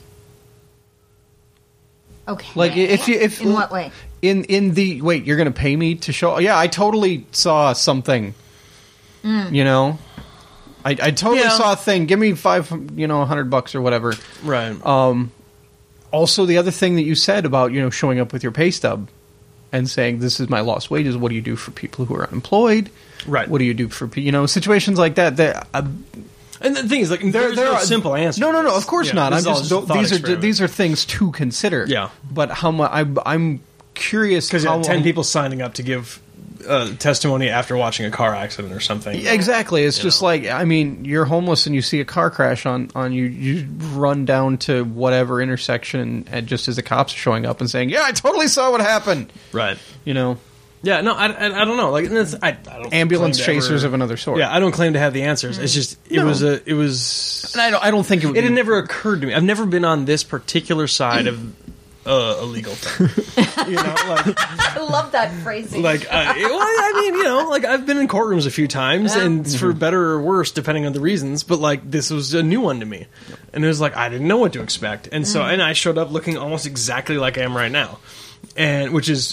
Okay. Like, if in what way? In the wait, you're going to pay me to show? Yeah, I totally saw something. You know, I totally Yeah. saw a thing. Give me $100 or whatever. Right. Also, the other thing that you said about showing up with your pay stub and saying this is my lost wages. What do you do for people who are unemployed? Right. What do you do for situations like that? That And the thing is, like, there's no simple answer. No, to this. of course Yeah, not. this I'm is all just a thought experiment. these are things to consider. Yeah. But how much I'm curious Because how 10 people signing up to give testimony after watching a car accident or something. Yeah, exactly. It's just know. like, I mean, you're homeless and you see a car crash on you. You run down to whatever intersection and just as the cops are showing up and saying, "Yeah, I totally saw what happened." Right. Yeah, no, I don't know. Like, I don't ambulance claim to chasers ever- of another sort. Yeah, I don't claim to have the answers. It's just it was. and I don't think it would. It had never occurred to me. I've never been on this particular side of a legal thing. I love that phrasing. I've been in courtrooms a few times, and it's for better or worse, depending on the reasons. But like, this was a new one to me, and it was like I didn't know what to expect, and so and I showed up looking almost exactly like I am right now, and which is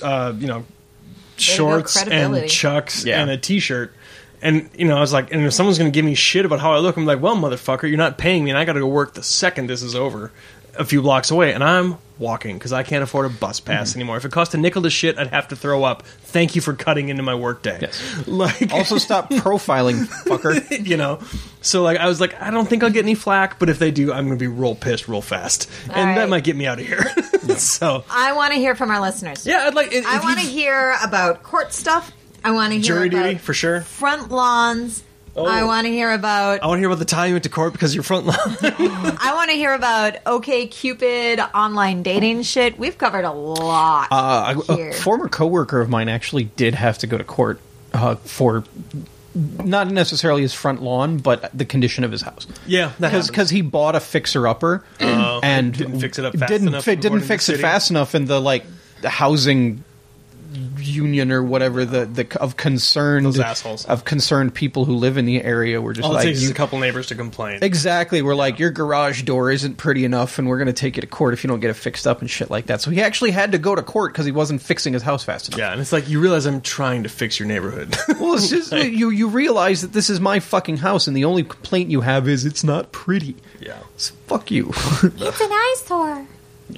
shorts and credibility. chucks Yeah. and a t-shirt. And, I was like, and if someone's going to give me shit about how I look, I'm like, well, motherfucker, you're not paying me, and I got to go work the second this is over a few blocks away. And I'm walking because I can't afford a bus pass anymore. If it cost a nickel to shit, I'd have to throw up. Thank you for cutting into my workday. Yes. Like, Also, stop profiling, fucker. So, like, I was like, I don't think I'll get any flack, but if they do, I'm going to be real pissed real fast. And right. that might get me out of here. So, I want to hear from our listeners. yeah, I'd like... I want to hear about court stuff. I want to hear Jury about duty, for sure. front lawns. Oh. I want to hear about. I want to hear about the time you went to court because you're front line. I want to hear about OkCupid online dating shit. We've covered a lot here. A former coworker of mine actually did have to go to court for not necessarily his front lawn, but the condition of his house. Yeah, that happens. Because he bought a fixer-upper and didn't fix it up fast didn't enough, didn't according to fix the it city. fast enough, and the housing union or whatever the of concerned Those assholes. of concerned people who live in the area were just All it like takes is a couple neighbors to complain. exactly we're like your garage door isn't pretty enough and we're going to take you to court if you don't get it fixed up and shit like that. So he actually had to go to court because he wasn't fixing his house fast enough. Yeah, and it's like, you realize I'm trying to fix your neighborhood. Well, it's just you realize that this is my fucking house and the only complaint you have is it's not pretty. Yeah. So fuck you. It's an eyesore.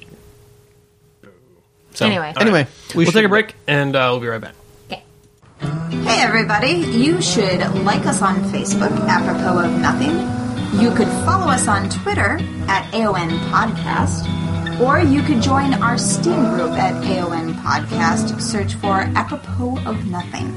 So, Anyway. all right. Anyway, we'll take a break, and we'll be right back. Okay. Hey, everybody. You should like us on Facebook, apropos of nothing. You could follow us on Twitter at AON Podcast. Or you could join our Steam group at AON Podcast. Search for Apropos of Nothing.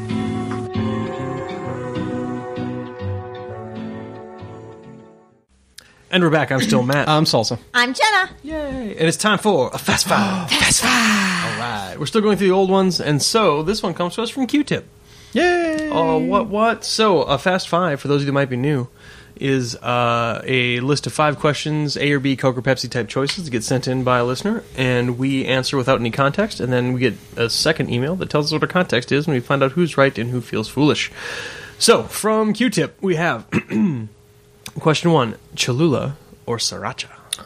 And we're back. I'm still Matt. I'm Salsa. I'm Jenna. Yay! And it's time for a Fast Five. Fast Five! All right. We're still going through the old ones, and so this one comes to us from Q-Tip. Yay! Oh, what? So, a Fast Five, for those of you that might be new, is a list of 5 questions, A or B, Coke or Pepsi type choices that get sent in by a listener, and we answer without any context, and then we get a second email that tells us what our context is, and we find out who's right and who feels foolish. So, from Q-Tip, we have question 1, Cholula or Sriracha?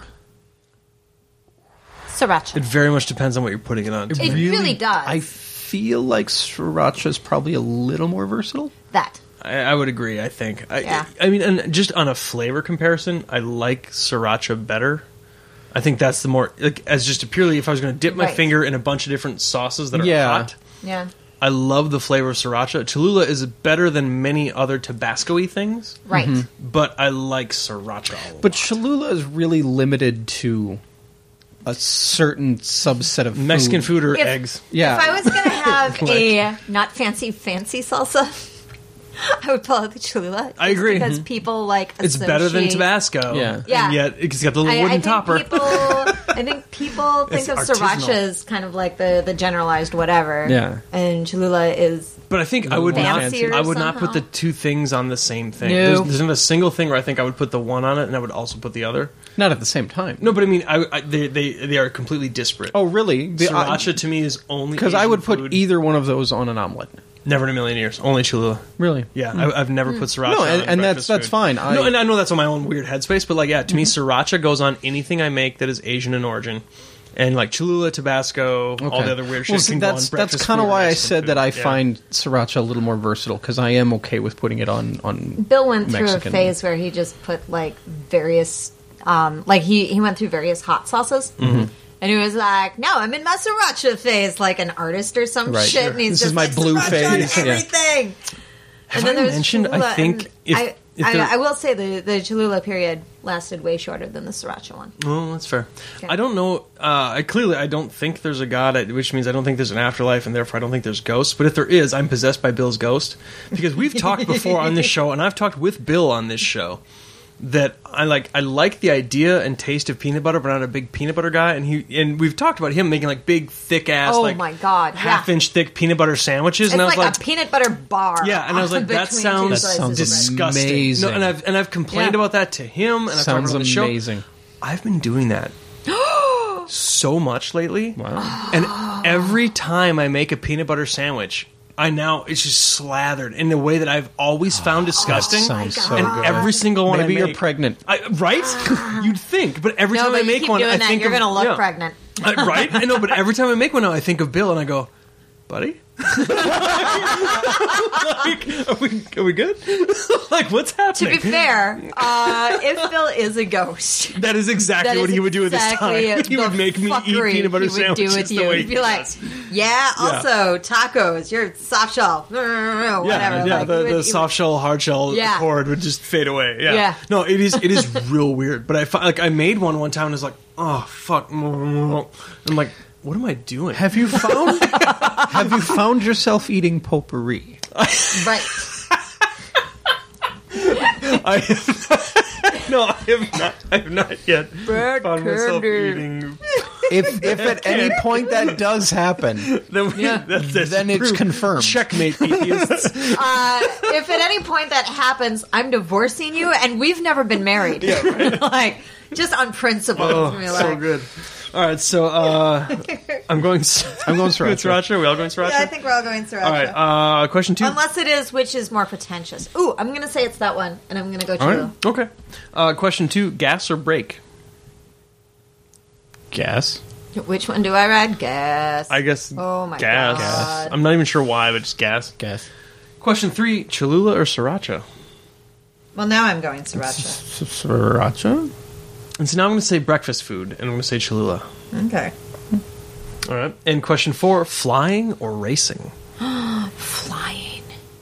Sriracha. It very much depends on what you're putting it on. It really does. I feel like Sriracha is probably a little more versatile. That. I would agree, I think. Yeah. I mean, and just on a flavor comparison, I like Sriracha better. I think that's the more, like, as just a purely, if I was going to dip my Right. finger in a bunch of different sauces that are Yeah. hot, Yeah. I love the flavor of Sriracha. Cholula is better than many other Tabasco-y things, Right. but I like Sriracha a lot. But Cholula is really limited to a certain subset of Mexican food or If- eggs. Yeah. If I was going to have a not fancy salsa, I would pull out the Cholula. I just agree. Because people like It's better than associate- Tabasco. Yeah. Yeah. And yet it's got the little I wooden think topper. I think people think It's of artisanal. Sriracha as kind of like the generalized whatever. Yeah. And Cholula is But I think I would fancier not put somehow. the two things on the same thing. No. There's not a single thing where I think I would put the one on it and I would also put the other. Not at the same time. No, but I mean, they are completely disparate. Oh, really? Sriracha to me is only Because I Asian would put food. either one of those on an omelet. Never in a million years. Only Cholula. Really? Yeah, I've never put Sriracha. No, on and breakfast that's food. fine. No, and I know that's on my own weird headspace, but like, yeah, to me, Sriracha goes on anything I make that is Asian in origin. And like Cholula, Tabasco, all the other weird shit. Well, see, can go on that's breakfast kind of food or why I Mexican said food. that I Yeah. find Sriracha a little more versatile because I am okay with putting it on Bill went through Mexican. a phase where he just put like various like he went through various hot sauces. Mm-hmm. And he was like, "No, I'm in my Sriracha phase, like an artist or some Right, shit." sure. And he's This just is my like, blue "Sriracha phase." on Yeah. everything. Have and then I there's mentioned? Cholula, I think and if there- I will say the Cholula period lasted way shorter than the Sriracha one. Oh, that's fair. Okay. I don't know. I don't think there's a god, which means I don't think there's an afterlife, and therefore I don't think there's ghosts. But if there is, I'm possessed by Bill's ghost because we've talked before on this show, and I've talked with Bill on this show that I like the idea and taste of peanut butter, but I'm not a big peanut butter guy. And we've talked about him making like big, thick ass, Oh like my God, yeah. half-inch thick peanut butter sandwiches, It's and I was like like. a peanut butter bar. Yeah, and I was like, that between two sounds slices sounds of bread. disgusting. amazing. No, and I've complained Yeah. about that to him, and I've talked Sounds about it on the show. amazing. I've been doing that so much lately. Wow. And every time I make a peanut butter sandwich, it's just slathered in a way that I've always found disgusting. That sounds so and good. every single one Maybe I you're make, pregnant. right? You'd think, but every No, time but I you make keep one, doing I that, think you're of- gonna look yeah. pregnant. Right? I know, but every time I make one now, I think of Bill, and I go, buddy. Like, are we good? Like, what's To happening? be fair, if Bill is a ghost, That is exactly that what is he would do at this exactly time. He would the make me eat fuckery peanut butter he would sandwiches do with the you. way He'd be he like, does. "Yeah, also tacos. You're soft shell, whatever." Yeah, Like, the soft shell, hard shell Yeah. chord would just fade away. Yeah. Yeah. No, it is real weird. But I made one time and it's like, oh fuck. I'm like, what am I doing? Have you found yourself eating potpourri? Right. I have not yet Bread found myself candy. eating. If at any point that does happen, That's then it's proof. confirmed. Checkmate, atheists. If at any point that happens, I'm divorcing you, and we've never been married. Like, just on principle. Oh, We're so like, good. All right, so I'm going Sriracha. Sriracha. Are we all going Sriracha? Yeah, I think we're all going Sriracha. All right, question 2. Unless it is which is more pretentious. Ooh, I'm going to say it's that one, and I'm going to go All Cholula. right, okay. Question 2, gas or brake? Gas. Which one do I ride? Gas. I guess Oh my gas. God. I'm not even sure why, but just gas. Gas. Question 3, Cholula or Sriracha? Well, now I'm going Sriracha. Sriracha. And so now I'm going to say breakfast food, and I'm going to say Cholula. Okay. All right. And question 4, flying or racing? Flying.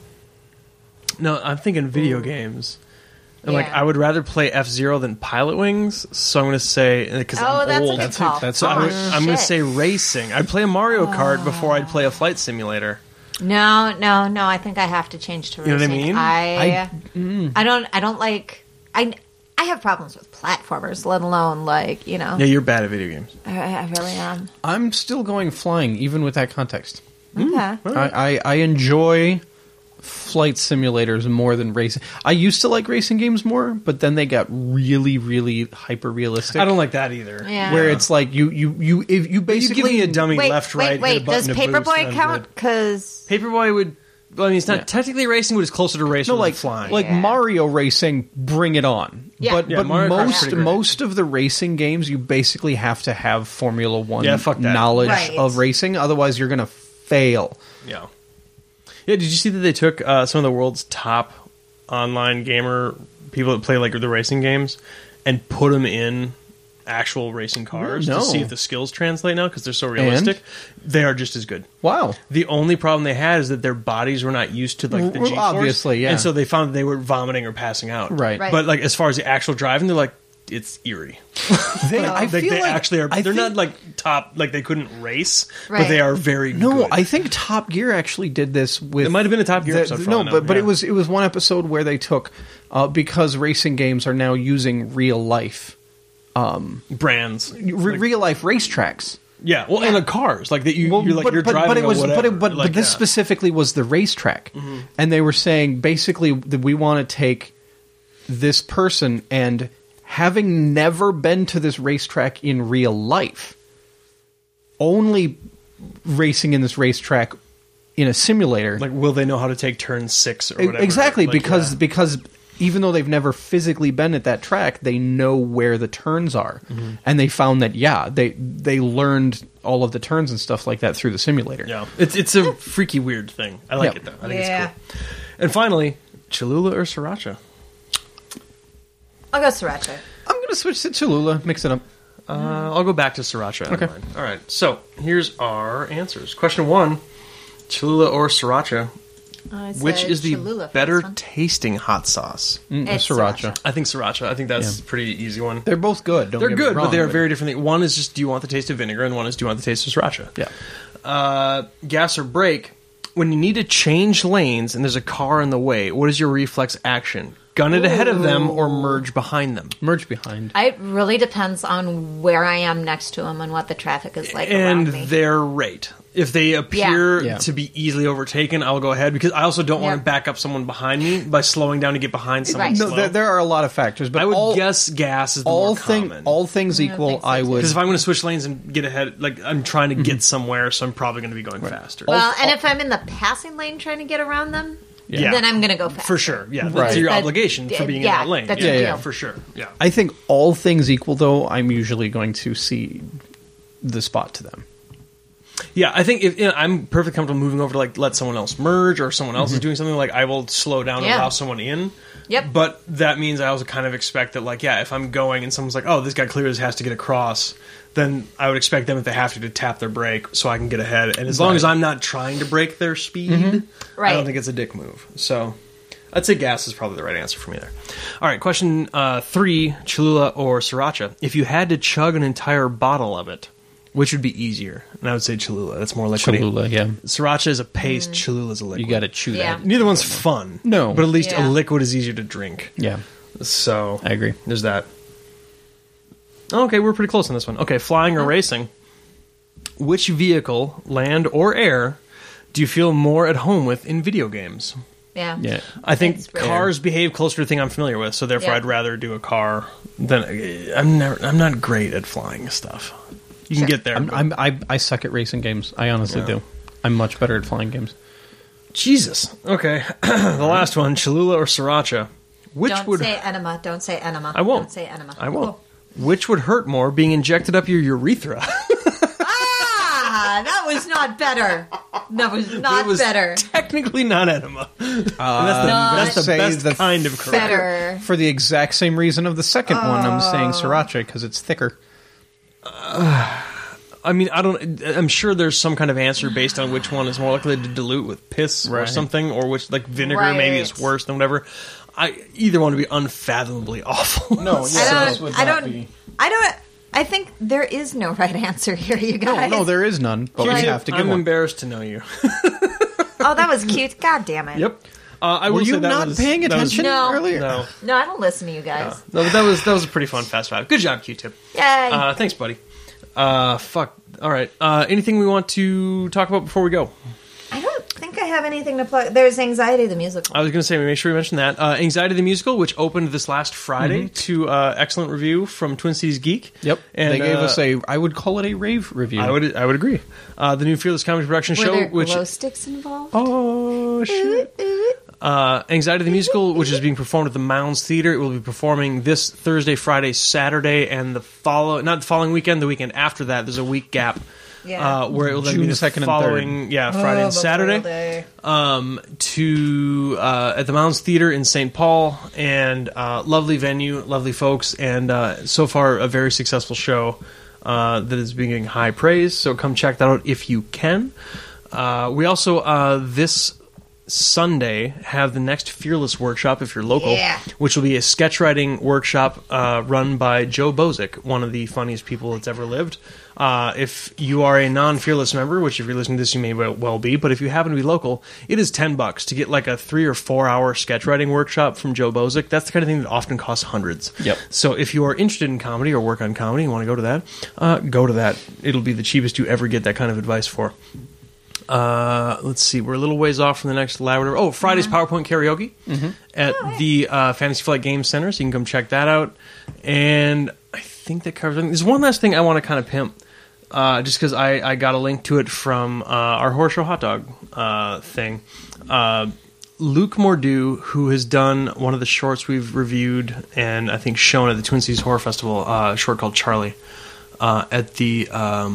No, I'm thinking video games. And like, Yeah. I would rather play F-Zero than Pilot Wings, so I'm going to say, because Oh, I'm that's old. a good That's call. that's So I'm going to shit. say racing. I'd play a Mario Kart before I'd play a flight simulator. No. I think I have to change to racing. You know what I mean? I don't like. I have problems with platformers, let alone like Yeah, you're bad at video games. I really am. I'm still going flying, even with that context. Okay. I enjoy flight simulators more than racing. I used to like racing games more, but then they got really, really hyper realistic. I don't like that either. Yeah. Where it's like if you basically You give me a dummy Wait, left, right, wait. hit a button Does to boost, Paperboy and I'm count? good. Because Paperboy would. Well, I mean, it's not Yeah. technically racing, but it's closer to racing no, than like flying. like Yeah. Mario racing, bring it on. Yeah. But Yeah, but Mario Kart's pretty great. most of the racing games, you basically have to have Formula One Yeah, fuck that. knowledge Right. of racing, otherwise you're gonna fail. Yeah. Yeah, did you see that they took some of the world's top online gamer people that play like the racing games and put them in actual racing cars No. to see if the skills translate now because they're so realistic? They are just as good. Wow. The only problem they had is that their bodies were not used to like the Well, G-force. obviously, yeah. And so they found that they were vomiting or passing out. Right. Right. But like as far as the actual driving, they're like it's eerie. They, I Like, feel they like actually are. I They're think- not like top. Like they couldn't race, but Right. they are very No, good. I think Top Gear actually did this with. It might have been a Top Gear episode for all I No, know, but yeah. it was one episode where they took because racing games are now using real life brands. real life racetracks. Yeah, well, and the cars like that. You're like you're driving. but it was a whatever. but Like, this yeah. specifically was the racetrack, and they were saying basically that we want to take this person and having never been to this racetrack in real life, only racing in this racetrack in a simulator. Like, will they know how to take turn 6 or whatever? Exactly, Like, because even though they've never physically been at that track, they know where the turns are, and they found that they learned all of the turns and stuff like that through the simulator. yeah, it's a freaky weird thing. I like Yeah. it though. I think Yeah. it's cool. And finally, Cholula or Sriracha? I'll go Sriracha. I'm gonna switch to Cholula, mix it up. I'll go back to Sriracha. Okay. All right. So here's our answers. Question 1: Cholula or Sriracha? I Which said is the Cholula for better this one. tasting hot sauce? It's Sriracha. I think Sriracha. I think that's a pretty easy one. They're both good. Don't They're get me good, wrong, but they are very different things. One is just, do you want the taste of vinegar? And one is, do you want the taste of Sriracha? Yeah. Gas or brake? When you need to change lanes and there's a car in the way, what is your reflex action? Gun it ahead of them or merge behind them? Merge behind. It really depends on where I am next to them and what the traffic is like around And me. their rate. If they appear Yeah. to be easily overtaken, I'll go ahead because I also don't want Yeah. to back up someone behind me by slowing down to get behind someone Right. No, slow. there are a lot of factors, but I would all, guess gas is the all more thing common. all things I equal. think so, I too. would. Because if I'm going to switch lanes and get ahead, like I'm trying to get somewhere, so I'm probably going to be going faster. Well, and if I'm in the passing lane trying to get around them, Yeah. then I'm going to go fast. For sure, yeah. That's Right. your That- obligation for being yeah, in that lane. that's yeah, your yeah, deal. for sure. Yeah. I think all things equal, though, I'm usually going to see the spot to them. Yeah, I think if I'm perfectly comfortable moving over to like let someone else merge or someone else is doing something, like I will slow down and Yeah. allow someone in. Yep. But that means I also kind of expect that, like, yeah, if I'm going and someone's like, oh, this guy clearly has to get across, then I would expect them, if they have to tap their brake so I can get ahead. And as long as I'm not trying to break their speed, I Right. don't think it's a dick move. So I'd say gas is probably the right answer for me there. All right, question 3, Cholula or Sriracha. If you had to chug an entire bottle of it, which would be easier? And I would say Cholula. That's more liquidy. Cholula, yeah. Sriracha is a paste, Cholula is a liquid. You got to chew Yeah. that. Neither one's fun. No. But at least Yeah. a liquid is easier to drink. Yeah, So I agree. there's that. Okay, we're pretty close on this one. Okay, flying or racing. Which vehicle, land or air, do you feel more at home with in video games? Yeah. Yeah. I think It's rare. cars behave closer to the thing I'm familiar with, so therefore Yeah. I'd rather do a car than I'm not great at flying stuff. You can get there. I suck at racing games. I honestly do. I'm much better at flying games. Jesus. Okay. The last one, Cholula or Sriracha. Don't say enema. Don't say enema. I won't. Don't say enema. I won't. Which would hurt more, being injected up your urethra? That was not better. That was not better. Technically not enema. That's the best kind of correct. Better. For the exact same reason of the second one, I'm saying Sriracha because it's thicker. I mean, I'm sure there's some kind of answer based on which one is more likely to dilute with piss or something, or which, like, vinegar maybe is worse than whatever. Either one would be unfathomably awful. No, I think there is no right answer here, you guys. No, there is none, but we have to give I'm one. embarrassed to know you. Oh, that was cute. God damn it. Yep. I Were will you say that not was, paying attention earlier? No. No, I don't listen to you guys. No, but that was a pretty fun Fast Five. Good job, Q-Tip. Yay. Thanks, buddy. Fuck. All right. Anything we want to talk about before we go? I don't think I have anything to plug. There's Anxiety the Musical. I was going to say, make sure we mention that. Anxiety the Musical, which opened this last Friday to excellent review from Twin Cities Geek. Yep. And they gave us I would call it a rave review. I would agree. The new Fearless Comedy Production Were show. there Which glow sticks involved? Oh, shit. Anxiety the Musical, which is being performed at the Mounds Theater. It will be performing this Thursday, Friday, Saturday, and not the following weekend, the weekend after that. There's a week gap. Yeah. Where it will then June be the 2nd and following, 3rd. Friday and Saturday. At the Mounds Theater in St. Paul, and lovely venue, lovely folks, and so far a very successful show that is being getting high praise. So come check that out if you can. We also this Sunday have the next Fearless Workshop if you're local, which will be a sketch writing workshop run by Joe Bozick, one of the funniest people that's ever lived. If you are a non-Fearless member, which if you're listening to this you may well be, but if you happen to be local, it is $10 to get like a 3 or 4 hour sketch writing workshop from Joe Bozick. That's the kind of thing that often costs hundreds. Yep. So if you are interested in comedy or work on comedy and want to go to that, go to that. It'll be the cheapest you ever get that kind of advice for. Let's see, we're a little ways off from the next Labrador. Oh, Friday's PowerPoint karaoke at the Fantasy Flight Game Center, so you can come check that out. And I think that covers everything. There's one last thing I want to kind of pimp, just because I got a link to it from our Horror Show Hot Dog thing. Luke Mordew, who has done one of the shorts we've reviewed and I think shown at the Twin Cities Horror Festival, a short called Charlie, at the...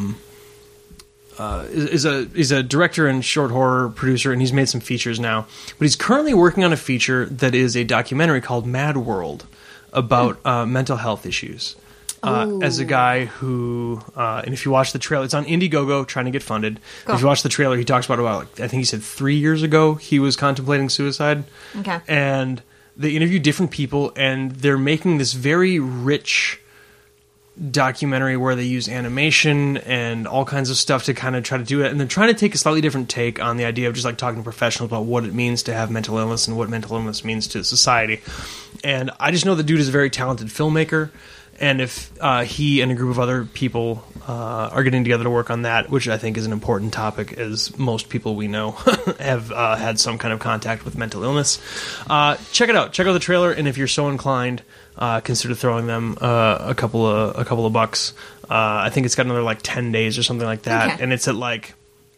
is a director and short horror producer, and he's made some features now. But he's currently working on a feature that is a documentary called Mad World about mental health issues. As a guy who, and if you watch the trailer, it's on Indiegogo, trying to get funded. Cool. If you watch the trailer, he talks about like, I think he said 3 years ago he was contemplating suicide. Okay. And they interview different people, and they're making this very rich documentary where they use animation and all kinds of stuff to kind of try to do it, and they're trying to take a slightly different take on the idea of just like talking to professionals about what it means to have mental illness and what mental illness means to society. And I just know the dude is a very talented filmmaker, and if he and a group of other people are getting together to work on that, which I think is an important topic, as most people we know have had some kind of contact with mental illness, check it out. Check out the trailer, and if you're so inclined, consider throwing them a couple of bucks. I think it's got another like 10 days or something like that, and it's at like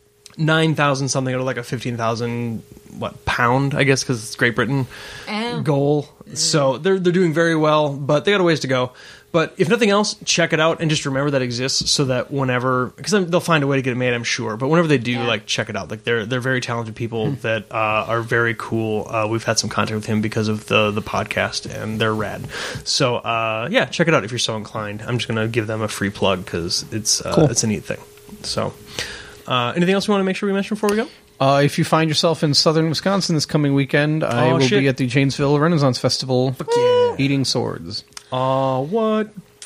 9,000 something out of like a 15,000 pound, I guess, because it's Great Britain goal. So they're doing very well, but they got a ways to go. But if nothing else, check it out and just remember that exists, so that whenever, because they'll find a way to get it made, I'm sure. But whenever they do, like, check it out. Like they're very talented people that are very cool. We've had some contact with him because of the podcast, and they're rad. So yeah, check it out if you're so inclined. I'm just gonna give them a free plug because it's cool. It's a neat thing. So anything else we want to make sure we mention before we go? If you find yourself in southern Wisconsin this coming weekend, I will be at the Janesville Renaissance Festival eating swords. What?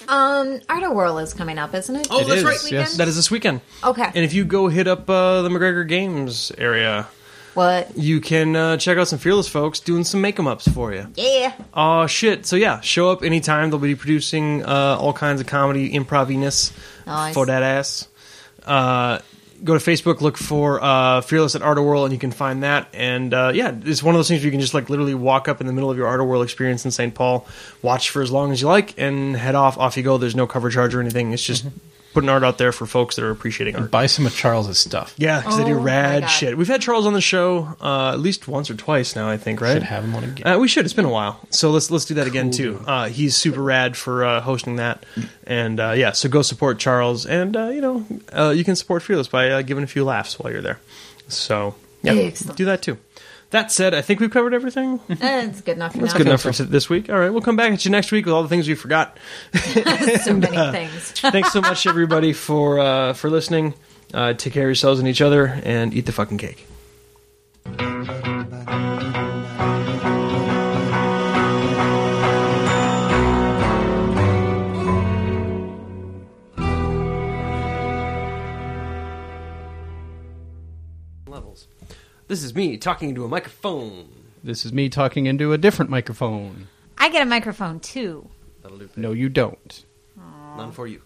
Art Whirl is coming up, isn't it? Oh, that's right. Yes. That is this weekend. Okay. And if you go hit up the McGregor Games area, what? You can check out some Fearless folks doing some make-em-ups for you. Yeah. Oh, shit. So, yeah, show up anytime. They'll be producing all kinds of comedy, improv-iness for that ass. Go to Facebook, look for Fearless at Art Whirl, and you can find that. And, yeah, it's one of those things where you can just, like, literally walk up in the middle of your Art Whirl experience in St. Paul, watch for as long as you like, and head off. Off you go. There's no cover charge or anything. It's just putting art out there for folks that are appreciating art. Buy some of Charles's stuff. Yeah, because they do Oh, my rad God. shit. We've had Charles on the show at least once or twice now, I think, right? Should have him on again. We should. It's been a while, so let's do that again too. He's super rad for hosting that, and so go support Charles, and you can support Fearless by giving a few laughs while you're there. So Excellent. do that too. That said, I think we've covered everything. It's good enough for That's now. good enough for this week. All right, we'll come back at you next week with all the things we forgot. So many things. Thanks so much, everybody, for listening. Take care of yourselves and each other, and eat the fucking cake. Levels. This is me talking into a microphone. This is me talking into a different microphone. I get a microphone too. That'll do. No, you don't. None for you.